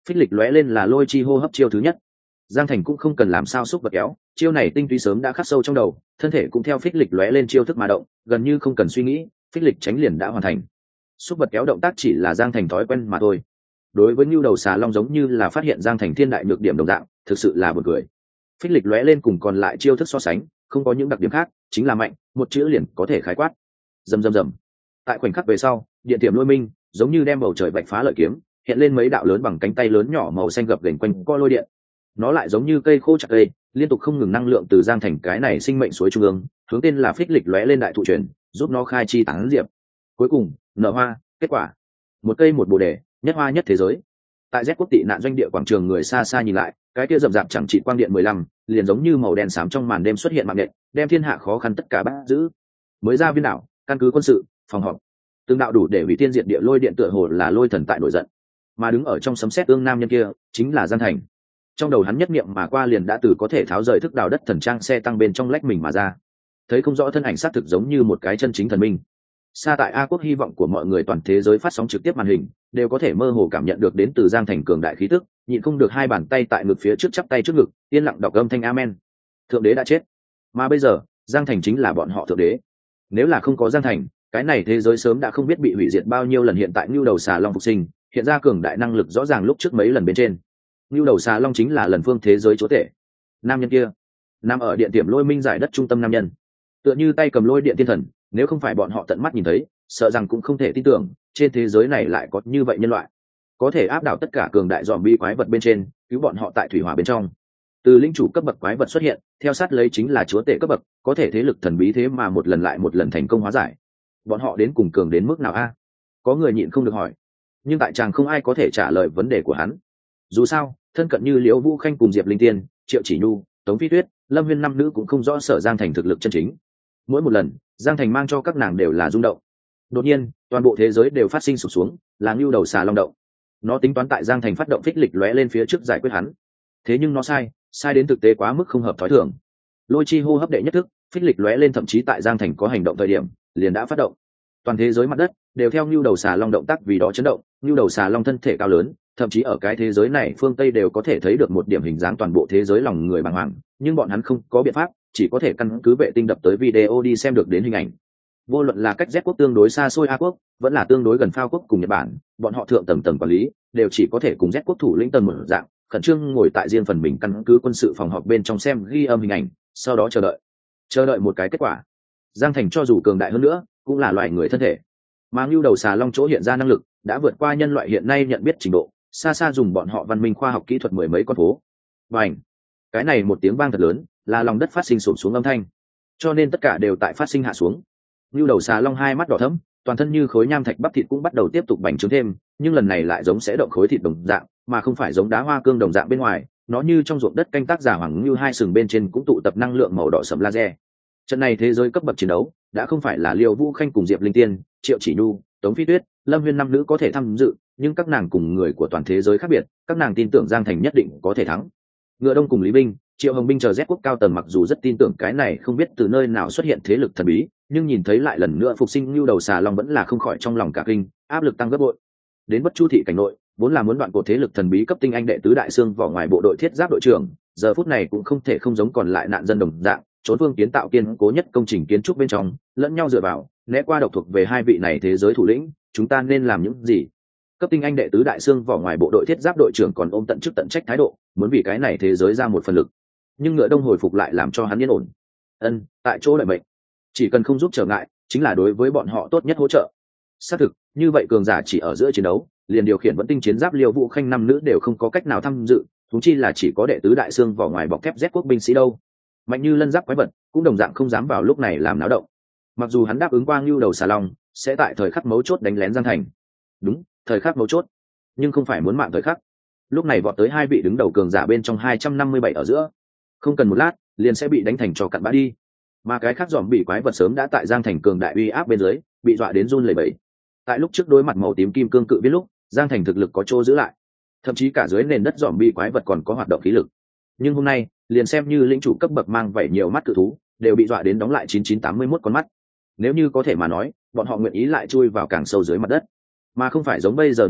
phích lịch lóe lên là lôi chi hô hấp chiêu thứ nhất. Giang Thành cũng không cần làm sao xúc vật kéo, chiêu này tinh túy sớm đã khắc sâu trong đầu, thân thể cũng theo phích lịch lóe lên chiêu thức mà động, gần như không cần suy nghĩ, phích lịch tránh liền đã hoàn thành. Xúc vật kéo động tác chỉ là Giang Thành thói quen mà thôi. Đối với Nưu Đầu Xà Long giống như là phát hiện Giang Thành thiên đại nhược điểm đồng dạng, thực sự là buồn cười. Phích lịch lóe lên cùng còn lại chiêu thức so sánh, không có những đặc điểm khác, chính là mạnh, một chữ liền có thể khái quát. Rầm rầm rầm. Tại khoảnh khắc về sau, điện tiềm lôi minh, giống như đem bầu trời vạch phá lợi kiếm, hiện lên mấy đạo lớn bằng cánh tay lớn nhỏ màu xanh gập ghềnh quanh co lôi điện. Nó lại giống như cây khô chặt cây, liên tục không ngừng năng lượng từ Giang Thành cái này sinh mệnh suối trung ương, hướng tên là phích lịch lóe lên đại thụ truyền, giúp nó khai chi tán diệp. Cuối cùng, nở hoa, kết quả, một cây một bồ đề, nhất hoa nhất thế giới. Tại Z quốc tị nạn doanh địa quảng trường, người xa xa nhìn lại, cái kia rậm rạp chẳng trị quang điện mười lăm, liền giống như màu đen xám trong màn đêm xuất hiện mạng nện, đem thiên hạ khó khăn tất cả bắt giữ. Mới ra viên đảo, căn cứ quân sự, phòng họp, tương đạo đủ để hủy tiên diệt địa lôi điện tựa hồ là lôi thần tại nổi giận. Mà đứng ở trong sấm sét ương nam nhân kia, chính là Giang Thành. Trong đầu hắn nhất niệm mà qua liền đã từ có thể tháo rời thức đào đất thần trang xe tăng bên trong lách mình mà ra. Thấy không rõ thân ảnh xác thực giống như một cái chân chính thần minh. Xa tại A quốc hy vọng của mọi người toàn thế giới phát sóng trực tiếp màn hình, đều có thể mơ hồ cảm nhận được đến từ Giang Thành cường đại khí tức, nhịn không được hai bàn tay tại ngực phía trước chắp tay trước ngực, yên lặng đọc âm thanh amen. Thượng đế đã chết, mà bây giờ, Giang Thành chính là bọn họ thượng đế. Nếu là không có Giang Thành, cái này thế giới sớm đã không biết bị hủy diệt bao nhiêu lần. Hiện tại Nưu Đầu Xà Long phục sinh, hiện ra cường đại năng lực rõ ràng lúc trước mấy lần bên trên. Nưu Đầu Xà Long chính là lần phương thế giới chúa tể. Nam nhân kia, nằm ở điện tiềm lôi minh giải đất trung tâm nam nhân, tựa như tay cầm lôi điện thiên thần, nếu không phải bọn họ tận mắt nhìn thấy, sợ rằng cũng không thể tin tưởng trên thế giới này lại có như vậy nhân loại, có thể áp đảo tất cả cường đại dòm bi quái vật bên trên, cứu bọn họ tại thủy hỏa bên trong. Từ linh chủ cấp bậc quái vật xuất hiện, theo sát lấy chính là chúa tể cấp bậc, có thể thế lực thần bí thế mà một lần lại một lần thành công hóa giải. Bọn họ đến cùng cường đến mức nào a? Có người nhịn không được hỏi, nhưng tại chàng không ai có thể trả lời vấn đề của hắn. Dù sao, thân cận như Liễu Vũ Khanh cùng Diệp Linh Tiên, Triệu Chỉ Nhu, Tống Phi Tuyết, Lâm Huyên năm nữ cũng không rõ Sở Giang Thành thực lực chân chính. Mỗi một lần, Giang Thành mang cho các nàng đều là rung động. Đột nhiên, toàn bộ thế giới đều phát sinh sụp xuống, là Nưu Đầu Xà Long động. Nó tính toán tại Giang Thành phát động phích lịch lóe lên phía trước giải quyết hắn. Thế nhưng nó sai, sai đến thực tế quá mức không hợp thói thường. Lôi chi hô hấp đệ nhất thức, phích lịch lóe lên thậm chí tại Giang Thành có hành động thời điểm, liền đã phát động. Toàn thế giới mặt đất đều theo Nưu Đầu Xà Long động tác vì đó chấn động. Nưu Đầu Xà Long thân thể cao lớn, thậm chí ở cái thế giới này phương Tây đều có thể thấy được một điểm hình dáng, toàn bộ thế giới lòng người bàng hoàng, nhưng bọn hắn không có biện pháp, chỉ có thể căn cứ vệ tinh đập tới video đi xem được đến hình ảnh. Vô luận là cách Z quốc tương đối xa xôi A quốc, vẫn là tương đối gần Phao quốc cùng Nhật Bản, bọn họ thượng tầng tầng quản lý đều chỉ có thể cùng Z quốc thủ lĩnh tầng một dạng, khẩn trương ngồi tại riêng phần mình căn cứ quân sự phòng họp bên trong xem ghi âm hình ảnh, sau đó chờ đợi, chờ đợi một cái kết quả. Giang Thành cho dù cường đại hơn nữa, cũng là loại người thân thể, mà Nưu Đầu Xà Long chỗ hiện ra năng lực đã vượt qua nhân loại hiện nay nhận biết trình độ, xa xa dùng bọn họ văn minh khoa học kỹ thuật mười mấy con phố. Bành! Cái này một tiếng vang thật lớn, là lòng đất phát sinh sụp xuống âm thanh, cho nên tất cả đều tại phát sinh hạ xuống. Nưu Đầu Xà Long hai mắt đỏ thẫm, toàn thân như khối nham thạch bắp thịt cũng bắt đầu tiếp tục bành trướng thêm, nhưng lần này lại giống sẽ động khối thịt đồng dạng, mà không phải giống đá hoa cương đồng dạng bên ngoài, nó như trong ruộng đất canh tác giả hoàng như hai sừng bên trên cũng tụ tập năng lượng màu đỏ sẫm laser. Trận này thế giới cấp bậc chiến đấu đã không phải là Liêu Vũ Khanh cùng Diệp Linh Tiên, Triệu Chỉ Nhu, Tống Phi Tuyết, Lâm Huyên năm nữ có thể tham dự, nhưng các nàng cùng người của toàn thế giới khác biệt, các nàng tin tưởng Giang Thành nhất định có thể thắng. Ngựa Đông cùng Lý Binh, Triệu Hồng Binh chờ Z quốc cao tầng mặc dù rất tin tưởng cái này không biết từ nơi nào xuất hiện thế lực thần bí, nhưng nhìn thấy lại lần nữa phục sinh Nưu Đầu Xà Long vẫn là không khỏi trong lòng cả kinh, áp lực tăng gấp bội. Đến Bất Chu thị cảnh nội, vốn là muốn đoạn cột thế lực thần bí cấp tinh anh đệ tứ đại xương vỏ ngoài bộ đội thiết giáp đội trưởng, giờ phút này cũng không thể không giống còn lại nạn dân đồng dạng, trốn vương kiến tạo kiên cố nhất công trình kiến trúc bên trong, lẫn nhau dựa vào, né qua độc thuộc về hai vị này thế giới thủ lĩnh, chúng ta nên làm những gì? Cấp tinh anh đệ tứ đại xương vỏ ngoài bộ đội thiết giáp đội trưởng còn ôm tận chức tận trách thái độ, muốn vì cái này thế giới ra một phần lực. Nhưng Ngựa Đông hồi phục lại làm cho hắn yên ổn. Ân, tại chỗ lợi mệnh, chỉ cần không giúp trở ngại, chính là đối với bọn họ tốt nhất hỗ trợ. Xác thực, như vậy cường giả chỉ ở giữa chiến đấu, liền điều khiển vẫn tinh chiến giáp Liêu Vũ Khanh năm nữ đều không có cách nào tham dự, thúng chi là chỉ có đệ tứ đại xương vỏ ngoài bọc thép Z quốc binh sĩ đâu. Mạnh như lân giáp quái vật, cũng đồng dạng không dám vào lúc này làm náo động. Mặc dù hắn đáp ứng qua Nưu Đầu Xà Long sẽ tại thời khắc mấu chốt đánh lén Giang Thành, đúng, thời khắc mấu chốt, nhưng không phải muốn mạng thời khắc. Lúc này vọt tới hai vị đứng đầu cường giả bên trong hai trăm năm mươi bảy ở giữa, không cần một lát liền sẽ bị đánh thành trò cặn bã đi. Mà cái khác dòm bị quái vật sớm đã tại Giang Thành cường đại uy áp bên dưới, bị dọa đến run lẩy bẩy. Tại lúc trước đối mặt màu tím kim cương cự viên lúc, Giang Thành thực lực có chỗ giữ lại, thậm chí cả dưới nền đất dòm bị quái vật còn có hoạt động khí lực. Nhưng hôm nay, liền xem như lĩnh chủ cấp bậc mang vảy nhiều mắt cự thú, đều bị dọa đến đóng lại chín chín tám mươi mốt con mắt. Nếu như có thể mà nói, bọn họ nguyện ý lại chui vào càng sâu dưới mặt đất, mà không phải giống bây giờ như vậy,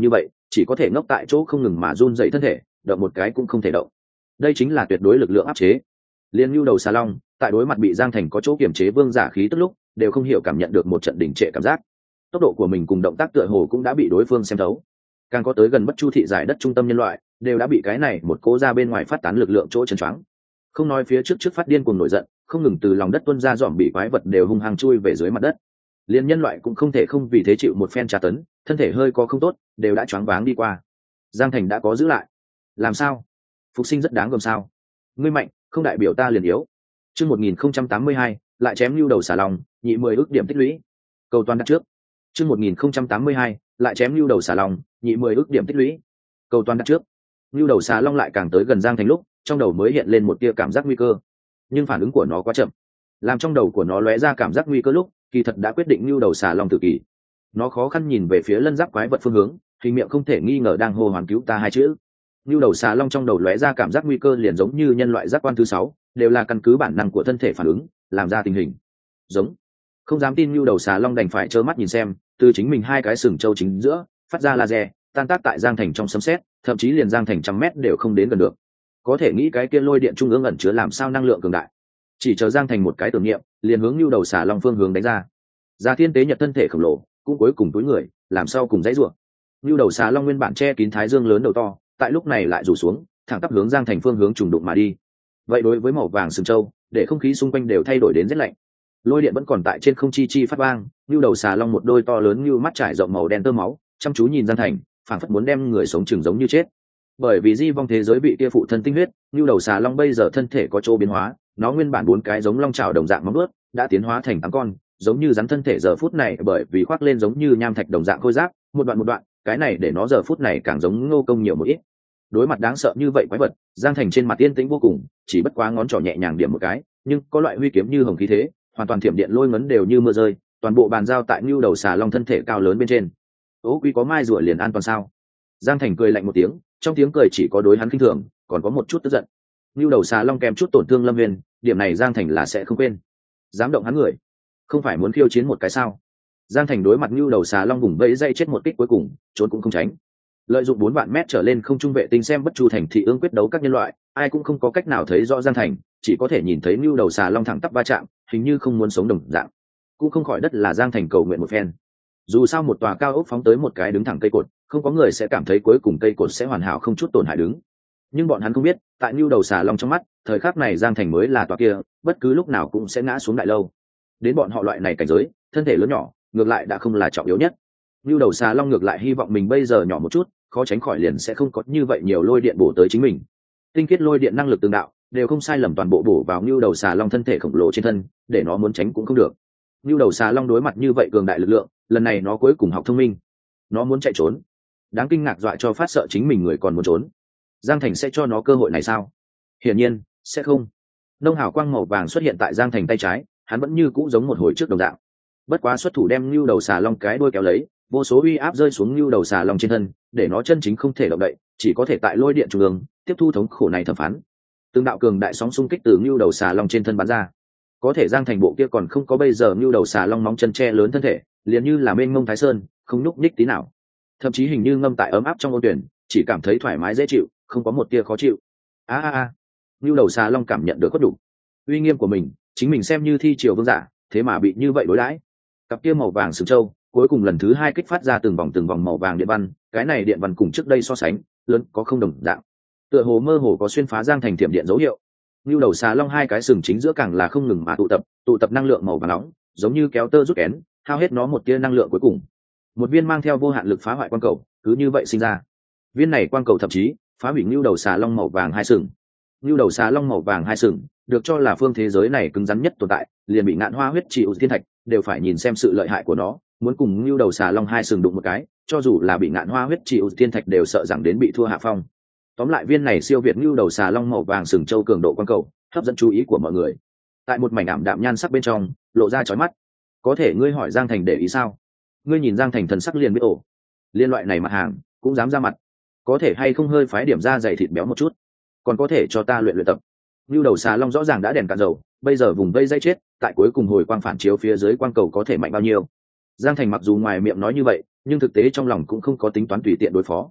chỉ có thể ngốc tại chỗ không ngừng mà run dậy thân thể, động một cái cũng không thể động. Đây chính là tuyệt đối lực lượng áp chế. Liên Nưu Đầu Xà Long tại đối mặt bị Giang Thành có chỗ kiểm chế vương giả khí tức lúc, đều không hiểu cảm nhận được một trận đỉnh trệ cảm giác. Tốc độ của mình cùng động tác tựa hồ cũng đã bị đối phương xem thấu. Càng có tới gần Bất Chu thị giải đất trung tâm nhân loại, đều đã bị cái này một cố ra bên ngoài phát tán lực lượng chỗ chấn choáng. Không nói phía trước trước phát điên cuồng nổi giận, không ngừng từ lòng đất tuôn ra dòm bị quái vật đều hung hăng chui về dưới mặt đất. Liên nhân loại cũng không thể không vì thế chịu một phen tra tấn, thân thể hơi có không tốt, đều đã choáng váng đi qua. Giang Thành đã có giữ lại. Làm sao? Phục sinh rất đáng gờm sao? Ngươi mạnh, không đại biểu ta liền yếu. Chương một nghìn không trăm tám mươi hai, lại chém Nưu Đầu Xà Long, nhị mười ước điểm tích lũy. Cầu toàn đặt trước. Chương một nghìn không trăm tám mươi hai, lại chém Nưu Đầu Xà Long, nhị mười ước điểm tích lũy. Cầu toàn đặt trước. Nưu Đầu Xà Long lại càng tới gần Giang Thành lúc, trong đầu mới hiện lên một tia cảm giác nguy cơ. Nhưng phản ứng của nó quá chậm. Làm trong đầu của nó lóe ra cảm giác nguy cơ lúc, kỳ thật đã quyết định Nưu Đầu Xà Long tự kỷ. Nó khó khăn nhìn về phía lân giáp quái vật phương hướng, hình miệng không thể nghi ngờ đang hô hoán cứu ta hai chữ. Nưu Đầu Xà Long trong đầu lóe ra cảm giác nguy cơ liền giống như nhân loại giác quan thứ sáu, đều là căn cứ bản năng của thân thể phản ứng, làm ra tình hình. Giống. Không dám tin Nưu Đầu Xà Long đành phải trơ mắt nhìn xem, từ chính mình hai cái sừng châu chính giữa, phát ra laser, tan tác tại Giang Thành trong sấm sét, thậm chí liền Giang Thành trăm mét đều không đến gần được. Có thể nghĩ cái kia lôi điện trung ương ẩn chứa làm sao năng lượng cường đại. Chỉ chờ Giang Thành một cái tưởng niệm, liền hướng Nưu Đầu Xà Long phương hướng đánh ra. Gia Thiên Tế Nhật thân thể khổng lồ, cũng cuối cùng túi người, làm sao cùng dãy rủa. Nưu Đầu Xà Long nguyên bản che kín thái dương lớn đầu to, tại lúc này lại rủ xuống, thẳng tắp hướng Giang Thành phương hướng trùng đụng mà đi. Vậy đối với màu vàng sừng châu, để không khí xung quanh đều thay đổi đến rất lạnh. Lôi điện vẫn còn tại trên không chi chi phát vang, Nưu Đầu Xà Long một đôi to lớn như mắt trải rộng màu đen tơ máu, chăm chú nhìn Giang Thành, phảng phất muốn đem người sống chừng giống như chết. Bởi vì di vong thế giới bị kia phụ thân tinh huyết, Nưu Đầu Xà Long bây giờ thân thể có chỗ biến hóa, nó nguyên bản bốn cái giống long trảo đồng dạng móng vuốt, đã tiến hóa thành tám con, giống như rắn thân thể giờ phút này bởi vì khoác lên giống như nham thạch đồng dạng khôi giáp, một đoạn một đoạn, cái này để nó giờ phút này càng giống Ngô Công nhiều một ít. Đối mặt đáng sợ như vậy quái vật, Giang Thành trên mặt yên tĩnh vô cùng, chỉ bất quá ngón trỏ nhẹ nhàng điểm một cái, nhưng có loại huy kiếm như hồng khí thế, hoàn toàn thiểm điện lôi ngấn đều như mưa rơi, toàn bộ bàn giao tại Nưu Đầu Xà Long thân thể cao lớn bên trên. Ô Quy có mai rùa liền an toàn sao? Giang Thành cười lạnh một tiếng, trong tiếng cười chỉ có đối hắn khinh thường, còn có một chút tức giận. Nưu Đầu Xà Long kèm chút tổn thương Lâm Viên, điểm này Giang Thành là sẽ không quên. Dám động hắn người, không phải muốn khiêu chiến một cái sao? Giang Thành đối mặt Nưu Đầu Xà Long vùng vẫy dây chết một kích cuối cùng, trốn cũng không tránh. Lợi dụng bốn vạn mét trở lên không trung vệ tinh xem Bất Chu thành thị ương quyết đấu các nhân loại, ai cũng không có cách nào thấy rõ Giang Thành, chỉ có thể nhìn thấy Nưu Đầu Xà Long thẳng tắp va chạm, hình như không muốn sống đồng dạng. Cũng không khỏi đất là Giang Thành cầu nguyện một phen. Dù sao một tòa cao ốc phóng tới một cái đứng thẳng cây cột, không có người sẽ cảm thấy cuối cùng cây cột sẽ hoàn hảo không chút tổn hại đứng. Nhưng bọn hắn không biết, tại Nưu Đầu Xà Long trong mắt, thời khắc này Giang Thành mới là tòa kia, bất cứ lúc nào cũng sẽ ngã xuống đại lâu. Đến bọn họ loại này cảnh giới, thân thể lớn nhỏ, ngược lại đã không là trọng yếu nhất. Nưu Đầu Xà Long ngược lại hy vọng mình bây giờ nhỏ một chút, khó tránh khỏi liền sẽ không có như vậy nhiều lôi điện bổ tới chính mình. Tinh khiết lôi điện năng lực tương đạo, đều không sai lầm toàn bộ bổ vào Nưu Đầu Xà Long thân thể khổng lồ trên thân, để nó muốn tránh cũng không được. Nưu Đầu Xà Long đối mặt như vậy cường đại lực lượng, lần này nó cuối cùng học thông minh. Nó muốn chạy trốn. Đáng kinh ngạc dọa cho phát sợ chính mình người còn muốn trốn. Giang Thành sẽ cho nó cơ hội này sao? Hiển nhiên, sẽ không. Nông hào quang màu vàng xuất hiện tại Giang Thành tay trái, hắn vẫn như cũ giống một hồi trước đồng dạng. Bất quá xuất thủ đem Nưu Đầu Xà Long cái đuôi kéo lấy, vô số uy áp rơi xuống Nưu Đầu Xà Long trên thân, để nó chân chính không thể động đậy, chỉ có thể tại lôi điện trung ương tiếp thu thống khổ này thẩm phán. Từng đạo cường đại sóng xung kích từ Nưu Đầu Xà Long trên thân bắn ra. Có thể Giang Thành bộ kia còn không có bây giờ Nưu Đầu Xà Long móng chân tre lớn thân thể, liền như là mênh mông thái sơn, không nhúc nhích tí nào. Thậm chí hình như ngâm tại ấm áp trong ôn tuyển, chỉ cảm thấy thoải mái dễ chịu, không có một tia khó chịu. A a a. Nưu Đầu Xà Long cảm nhận được có đủ uy nghiêm của mình, chính mình xem như thi triều vương giả, thế mà bị như vậy đối đãi. Cặp kia màu vàng sừng châu, cuối cùng lần thứ hai kích phát ra từng vòng từng vòng màu vàng điện văn, cái này điện văn cùng trước đây so sánh, lớn có không đồng dạng. Tựa hồ mơ hồ có xuyên phá Giang Thành thiểm điện dấu hiệu. Nưu Đầu Xà Long hai cái sừng chính giữa càng là không ngừng mà tụ tập, tụ tập năng lượng màu vàng nóng, giống như kéo tơ rút kén, hao hết nó một tia năng lượng cuối cùng. Một viên mang theo vô hạn lực phá hoại quang cầu, cứ như vậy sinh ra. Viên này quang cầu thậm chí phá hủy Nưu Đầu Xà Long màu vàng hai sừng. Nưu Đầu Xà Long màu vàng hai sừng, được cho là phương thế giới này cứng rắn nhất tồn tại, liền bị ngạn hoa huyết trị ưu thiên thạch, đều phải nhìn xem sự lợi hại của nó, muốn cùng Nưu Đầu Xà Long hai sừng đụng một cái, cho dù là bị ngạn hoa huyết trị ưu thiên thạch đều sợ rằng đến bị thua hạ phong. Tóm lại viên này siêu việt Nưu Đầu Xà Long màu vàng sừng châu cường độ quang cầu, hấp dẫn chú ý của mọi người. Tại một mảnh ảm đạm nhan sắc bên trong, lộ ra chói mắt. Có thể ngươi hỏi Giang Thành để ý sao? Ngươi nhìn Giang Thành thần sắc liền biết ổ. Liên loại này mặt hàng, cũng dám ra mặt. Có thể hay không hơi phái điểm ra dày thịt béo một chút, còn có thể cho ta luyện luyện tập. Nưu Đầu Xà Long rõ ràng đã đèn cạn dầu, bây giờ vùng vây dây chết, tại cuối cùng hồi quang phản chiếu phía dưới quang cầu có thể mạnh bao nhiêu. Giang Thành mặc dù ngoài miệng nói như vậy, nhưng thực tế trong lòng cũng không có tính toán tùy tiện đối phó,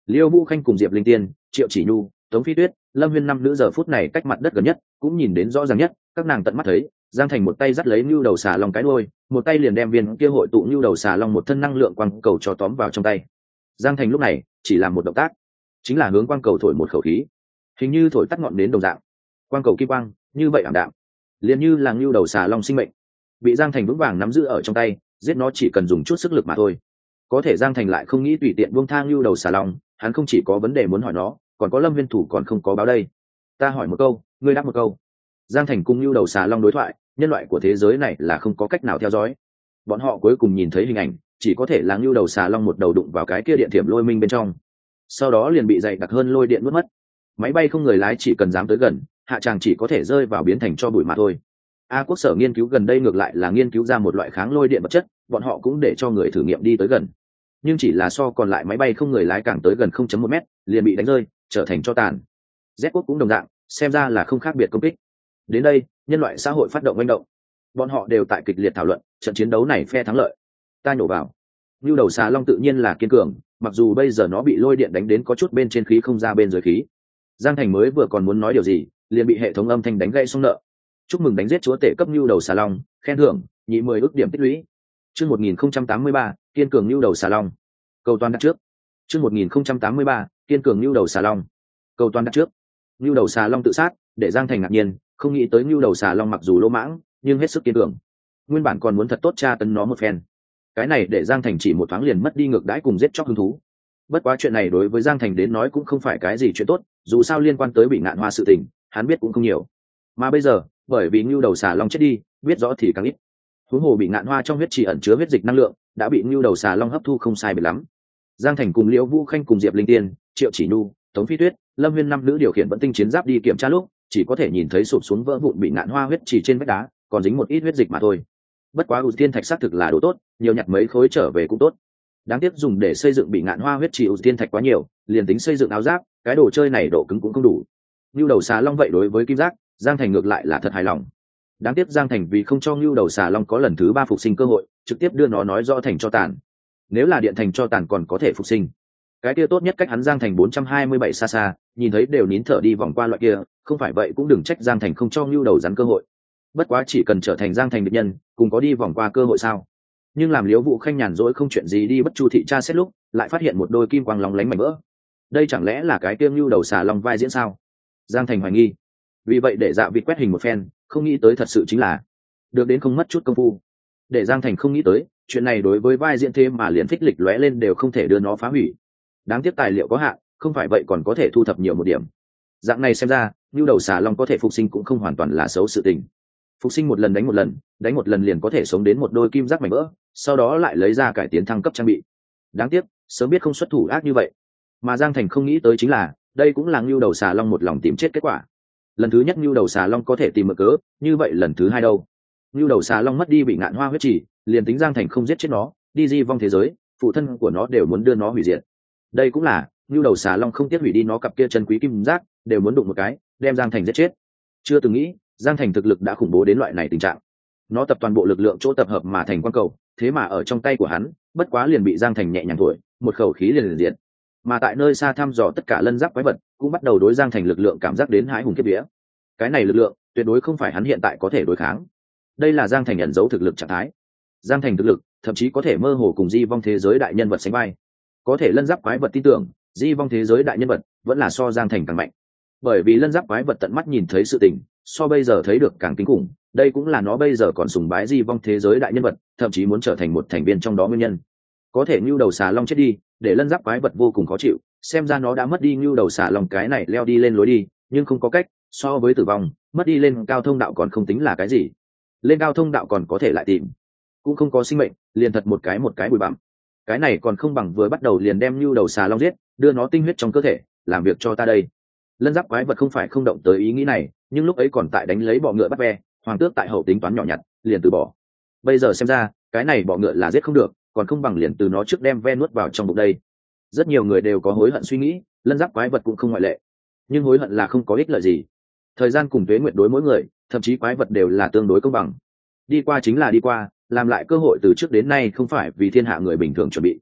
Liêu Vũ Khanh cùng Diệp Linh Tiên, Triệu Chỉ Nhu, Tống Phi Tuyết, Lâm Huyên năm nữ giờ phút này cách mặt đất gần nhất, cũng nhìn đến rõ ràng nhất, các nàng tận mắt thấy, Giang Thành một tay dắt lấy nưu đầu xà long cái đuôi, một tay liền đem viên kia hội tụ nưu đầu xà long một thân năng lượng quang cầu cho tóm vào trong tay. Giang Thành lúc này chỉ làm một động tác, chính là hướng quang cầu thổi một khẩu khí, hình như thổi tắt ngọn nến đồng dạng. Quang cầu kim quang, như vậy ảm đạm, liền như là nưu đầu xà long sinh mệnh, bị Giang Thành vững vàng nắm giữ ở trong tay, giết nó chỉ cần dùng chút sức lực mà thôi. Có thể Giang Thành lại không nghĩ tùy tiện buông tha nưu đầu xà long, hắn không chỉ có vấn đề muốn hỏi nó, còn có Lâm Viên thủ còn không có báo đây. Ta hỏi một câu, ngươi đáp một câu. Giang Thành cùng nưu đầu xà long đối thoại, nhân loại của thế giới này là không có cách nào theo dõi. Bọn họ cuối cùng nhìn thấy hình ảnh, chỉ có thể là nưu đầu xà long một đầu đụng vào cái kia điện thiểm lôi minh bên trong, sau đó liền bị dày đặc hơn lôi điện nuốt mất. Máy bay không người lái chỉ cần dám tới gần, hạ tràng chỉ có thể rơi vào biến thành cho bụi mà thôi. A Quốc sở nghiên cứu gần đây ngược lại là nghiên cứu ra một loại kháng lôi điện vật chất, bọn họ cũng để cho người thử nghiệm đi tới gần, nhưng chỉ là so còn lại máy bay không người lái càng tới gần không chấm một mét liền bị đánh rơi, trở thành tro tàn. Z Quốc cũng đồng dạng, xem ra là không khác biệt công kích. Đến đây, nhân loại xã hội phát động manh động, bọn họ đều tại kịch liệt thảo luận trận chiến đấu này phe thắng lợi. Ta nhổ vào, nưu đầu xà long tự nhiên là kiên cường, mặc dù bây giờ nó bị lôi điện đánh đến có chút bên trên khí không ra bên dưới khí. Giang Thành mới vừa còn muốn nói điều gì, liền bị hệ thống âm thanh đánh gãy xong nợ. Chúc mừng đánh giết chúa tể cấp nưu đầu xà long, khen thưởng nhị mười ước điểm tích lũy. Chương một nghìn không trăm tám mươi ba, kiên cường nưu đầu xà long. Cầu toàn đặt trước. Chương một nghìn không trăm tám mươi ba, kiên cường nưu đầu xà long. Cầu toàn đặt trước. Nưu đầu xà long tự sát, để Giang Thành ngạc nhiên, không nghĩ tới nưu đầu xà long mặc dù lỗ mãng, nhưng hết sức kiên cường. Nguyên bản còn muốn thật tốt tra tấn nó một phen. Cái này để Giang Thành chỉ một thoáng liền mất đi ngược đãi cùng giết chóc hứng thú. Bất quá chuyện này đối với Giang Thành đến nói cũng không phải cái gì chuyện tốt, dù sao liên quan tới Bị Ngạn Hoa sự tình, hắn biết cũng không nhiều. Mà bây giờ, bởi vì nưu đầu xà long chết đi, biết rõ thì càng ít. Huống hồ Bị Ngạn Hoa trong huyết chỉ ẩn chứa huyết dịch năng lượng, đã bị nưu đầu xà long hấp thu không sai biệt lắm. Giang Thành cùng Liễu Vũ Khanh cùng Diệp Linh Tiên, Triệu Chỉ Nhu, Tống Phi Tuyết, Lâm Huyên năm nữ điều khiển vận tinh chiến giáp đi kiểm tra lúc, chỉ có thể nhìn thấy sụp xuống vỡ vụn Bị Ngạn Hoa huyết chỉ trên vách đá, còn dính một ít huyết dịch mà thôi. Bất quá ưu tiên thạch xác thực là đồ tốt, nhiều nhặt mấy khối trở về cũng tốt. Đáng tiếc dùng để xây dựng Bị Ngạn Hoa huyết chỉ ưu tiên thạch quá nhiều, liền tính xây dựng áo giáp, cái đồ chơi này độ cứng cũng không đủ. Nưu đầu xà long vậy đối với kim giác, Giang Thành ngược lại là thật hài lòng. Đáng tiếc Giang Thành vì không cho nưu đầu xà long có lần thứ ba phục sinh cơ hội, trực tiếp đưa nó nói rõ thành cho tàn. Nếu là điện thành cho tàn còn có thể phục sinh, cái kia tốt nhất cách hắn Giang Thành bốn trăm hai mươi bảy xa xa, nhìn thấy đều nín thở đi vòng qua loại kia, không phải vậy cũng đừng trách Giang Thành không cho nưu đầu rắn cơ hội. Bất quá chỉ cần trở thành Giang Thành địch nhân, cùng có đi vòng qua cơ hội sao? Nhưng làm Liễu Vũ Khanh nhàn rỗi không chuyện gì đi Bất Chu thị tra xét lúc, lại phát hiện một đôi kim quang lóng lánh mảnh vỡ. Đây chẳng lẽ là cái tiêm nưu đầu xà long vai diễn sao? Giang Thành hoài nghi. Vì vậy để Dạ Vịt quét hình một phen, không nghĩ tới thật sự chính là được đến không mất chút công phu. Để Giang Thành không nghĩ tới, chuyện này đối với vai diễn thêm mà liền phích lịch lóe lên đều không thể đưa nó phá hủy. Đáng tiếc tài liệu có hạn, không phải vậy còn có thể thu thập nhiều một điểm. Dạng này xem ra, nưu đầu xà long có thể phục sinh cũng không hoàn toàn là xấu sự tình. Phục sinh một lần đánh một lần, đánh một lần liền có thể sống đến một đôi kim giác mảnh vỡ, sau đó lại lấy ra cải tiến thăng cấp trang bị. Đáng tiếc, sớm biết không xuất thủ ác như vậy. Mà Giang Thành không nghĩ tới chính là, đây cũng là nưu đầu xà long một lòng tìm chết kết quả. Lần thứ nhất nưu đầu xà long có thể tìm mượn cớ, như vậy lần thứ hai đâu? Nưu đầu xà long mất đi Bị Ngạn Hoa huyết chỉ, liền tính Giang Thành không giết chết nó, đi di vong thế giới, phụ thân của nó đều muốn đưa nó hủy diệt. Đây cũng là, nưu đầu xà long không tiếc hủy đi nó cặp kia chân quý kim giác, đều muốn đụng một cái, đem Giang Thành giết chết. Chưa từng nghĩ, Giang Thành thực lực đã khủng bố đến loại này tình trạng. Nó tập toàn bộ lực lượng chỗ tập hợp mà thành quang cầu, thế mà ở trong tay của hắn, bất quá liền bị Giang Thành nhẹ nhàng thổi, một khẩu khí liền liền diệt. Mà tại nơi xa thăm dò tất cả lân giáp quái vật, cũng bắt đầu đối Giang Thành lực lượng cảm giác đến hãi hùng kiếp vía. Cái này lực lượng, tuyệt đối không phải hắn hiện tại có thể đối kháng. Đây là Giang Thành ẩn giấu thực lực trạng thái. Giang Thành thực lực, thậm chí có thể mơ hồ cùng di vong thế giới đại nhân vật sánh vai. Có thể lân giáp quái vật tin tưởng, di vong thế giới đại nhân vật vẫn là so Giang Thành càng mạnh. Bởi vì lân giáp quái vật tận mắt nhìn thấy sự tình, so bây giờ thấy được càng kinh khủng, đây cũng là nó bây giờ còn sùng bái di vong thế giới đại nhân vật, thậm chí muốn trở thành một thành viên trong đó nguyên nhân. Có thể nưu đầu xà long chết đi, để lân giáp quái vật vô cùng khó chịu, xem ra nó đã mất đi nưu đầu xà long cái này leo đi lên lối đi, nhưng không có cách, so với tử vong, mất đi lên cao thông đạo còn không tính là cái gì. Lên cao thông đạo còn có thể lại tìm, cũng không có sinh mệnh, liền thật một cái một cái bụi bặm. Cái này còn không bằng vừa bắt đầu liền đem nưu đầu xà long giết, đưa nó tinh huyết trong cơ thể, làm việc cho ta đây. Lân giáp quái vật không phải không động tới ý nghĩ này, nhưng lúc ấy còn tại đánh lấy bọ ngựa bắt ve, hoàng tước tại hậu tính toán nhỏ nhặt, liền từ bỏ. Bây giờ xem ra, cái này bọ ngựa là giết không được, còn không bằng liền từ nó trước đem ve nuốt vào trong bụng đây. Rất nhiều người đều có hối hận suy nghĩ, lân giáp quái vật cũng không ngoại lệ. Nhưng hối hận là không có ích lợi gì. Thời gian cùng tuế nguyện đối mỗi người, thậm chí quái vật đều là tương đối công bằng. Đi qua chính là đi qua, làm lại cơ hội từ trước đến nay không phải vì thiên hạ người bình thường chuẩn bị.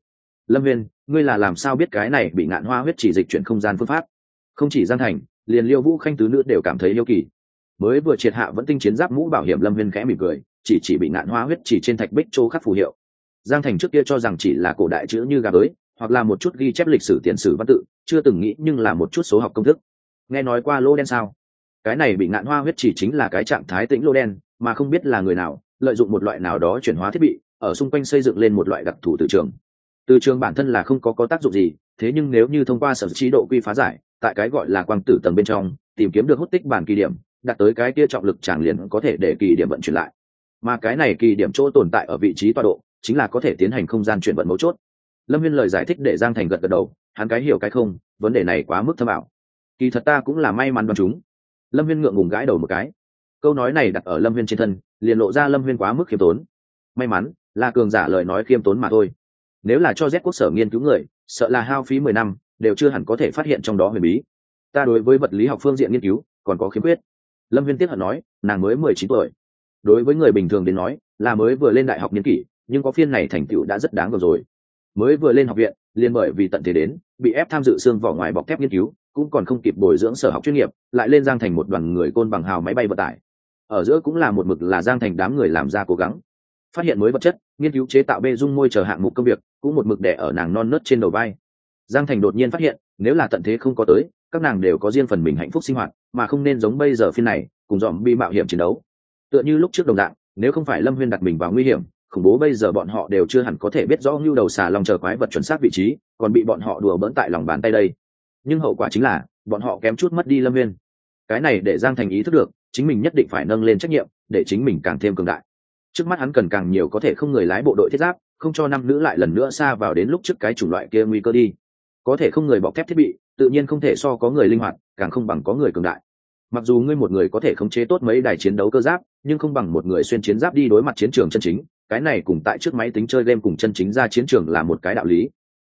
Lâm Viên, ngươi là làm sao biết cái này bị ngạn hoa huyết chỉ dịch chuyển không gian phương pháp? Không chỉ Giang Thành, liền Liêu Vũ Khanh tứ nữ đều cảm thấy yêu kỳ. Mới vừa triệt hạ vẫn tinh chiến giáp mũ bảo hiểm, Lâm Viên khẽ mỉm cười, chỉ chỉ bị ngạn hoa huyết chỉ trên thạch bích châu khắc phù hiệu. Giang Thành trước kia cho rằng chỉ là cổ đại chữ như gà bới, hoặc là một chút ghi chép lịch sử tiền sử văn tự, chưa từng nghĩ nhưng là một chút số học công thức. Nghe nói qua lô đen sao? Cái này bị ngạn hoa huyết chỉ chính là cái trạng thái tĩnh lô đen, mà không biết là người nào lợi dụng một loại nào đó chuyển hóa thiết bị, ở xung quanh xây dựng lên một loại đặc thù từ trường. Từ trường bản thân là không có có tác dụng gì, thế nhưng nếu như thông qua sở trí độ quy phá giải, tại cái gọi là quang tử tầng bên trong, tìm kiếm được hút tích bản kỳ điểm, đạt tới cái kia trọng lực tràng liền có thể để kỳ điểm vận chuyển lại. Mà cái này kỳ điểm chỗ tồn tại ở vị trí tọa độ, chính là có thể tiến hành không gian chuyển vận mấu chốt. Lâm Viên lời giải thích để Giang Thành gật gật đầu, hắn cái hiểu cái không, vấn đề này quá mức thâm ảo. Kỳ thật ta cũng là may mắn đoán chúng. Lâm Viên ngượng ngùng gãi đầu một cái. Câu nói này đặt ở Lâm Viên trên thân, liền lộ ra Lâm Viên quá mức khiêm tốn. May mắn là cường giả lời nói khiêm tốn mà thôi. Nếu là cho Z quốc sở nghiên cứu người, sợ là hao phí mười năm đều chưa hẳn có thể phát hiện trong đó huyền bí. Ta đối với vật lý học phương diện nghiên cứu còn có khiếm khuyết. Lâm Viên tiếc hận nói, nàng mới mười chín tuổi. Đối với người bình thường đến nói, là mới vừa lên đại học niên kỷ, nhưng có phiên này thành tựu đã rất đáng rồi. Mới vừa lên học viện, liền bởi vì tận thế đến, bị ép tham dự xương vỏ ngoài bọc thép nghiên cứu, cũng còn không kịp bồi dưỡng sở học chuyên nghiệp, lại lên Giang Thành một đoàn người côn bằng hào máy bay vận tải. Ở giữa cũng là một mực là Giang Thành đám người làm ra cố gắng. Phát hiện mới vật chất, nghiên cứu chế tạo bê dung môi chờ hạng mục công việc, cũng một mực đè ở nàng non nớt trên đầu vai. Giang Thành đột nhiên phát hiện, nếu là tận thế không có tới, các nàng đều có riêng phần mình hạnh phúc sinh hoạt, mà không nên giống bây giờ phiên này, cùng dòm bi mạo hiểm chiến đấu. Tựa như lúc trước đồng dạng, nếu không phải Lâm Huyên đặt mình vào nguy hiểm, khủng bố bây giờ bọn họ đều chưa hẳn có thể biết rõ ngưu đầu xà long chờ quái vật chuẩn xác vị trí, còn bị bọn họ đùa bỡn tại lòng bàn tay đây. Nhưng hậu quả chính là, bọn họ kém chút mất đi Lâm Huyên. Cái này để Giang Thành ý thức được, chính mình nhất định phải nâng lên trách nhiệm, để chính mình càng thêm cường đại. Trước mắt hắn cần càng nhiều có thể không người lái bộ đội thiết giáp, không cho năm nữ lại lần nữa xa vào đến lúc trước cái chủng loại kia nguy cơ đi. Có thể không người bọc thép thiết bị, tự nhiên không thể so có người linh hoạt, càng không bằng có người cường đại. Mặc dù ngươi một người có thể khống chế tốt mấy đài chiến đấu cơ giáp, nhưng không bằng một người xuyên chiến giáp đi đối mặt chiến trường chân chính, cái này cùng tại trước máy tính chơi game cùng chân chính ra chiến trường là một cái đạo lý.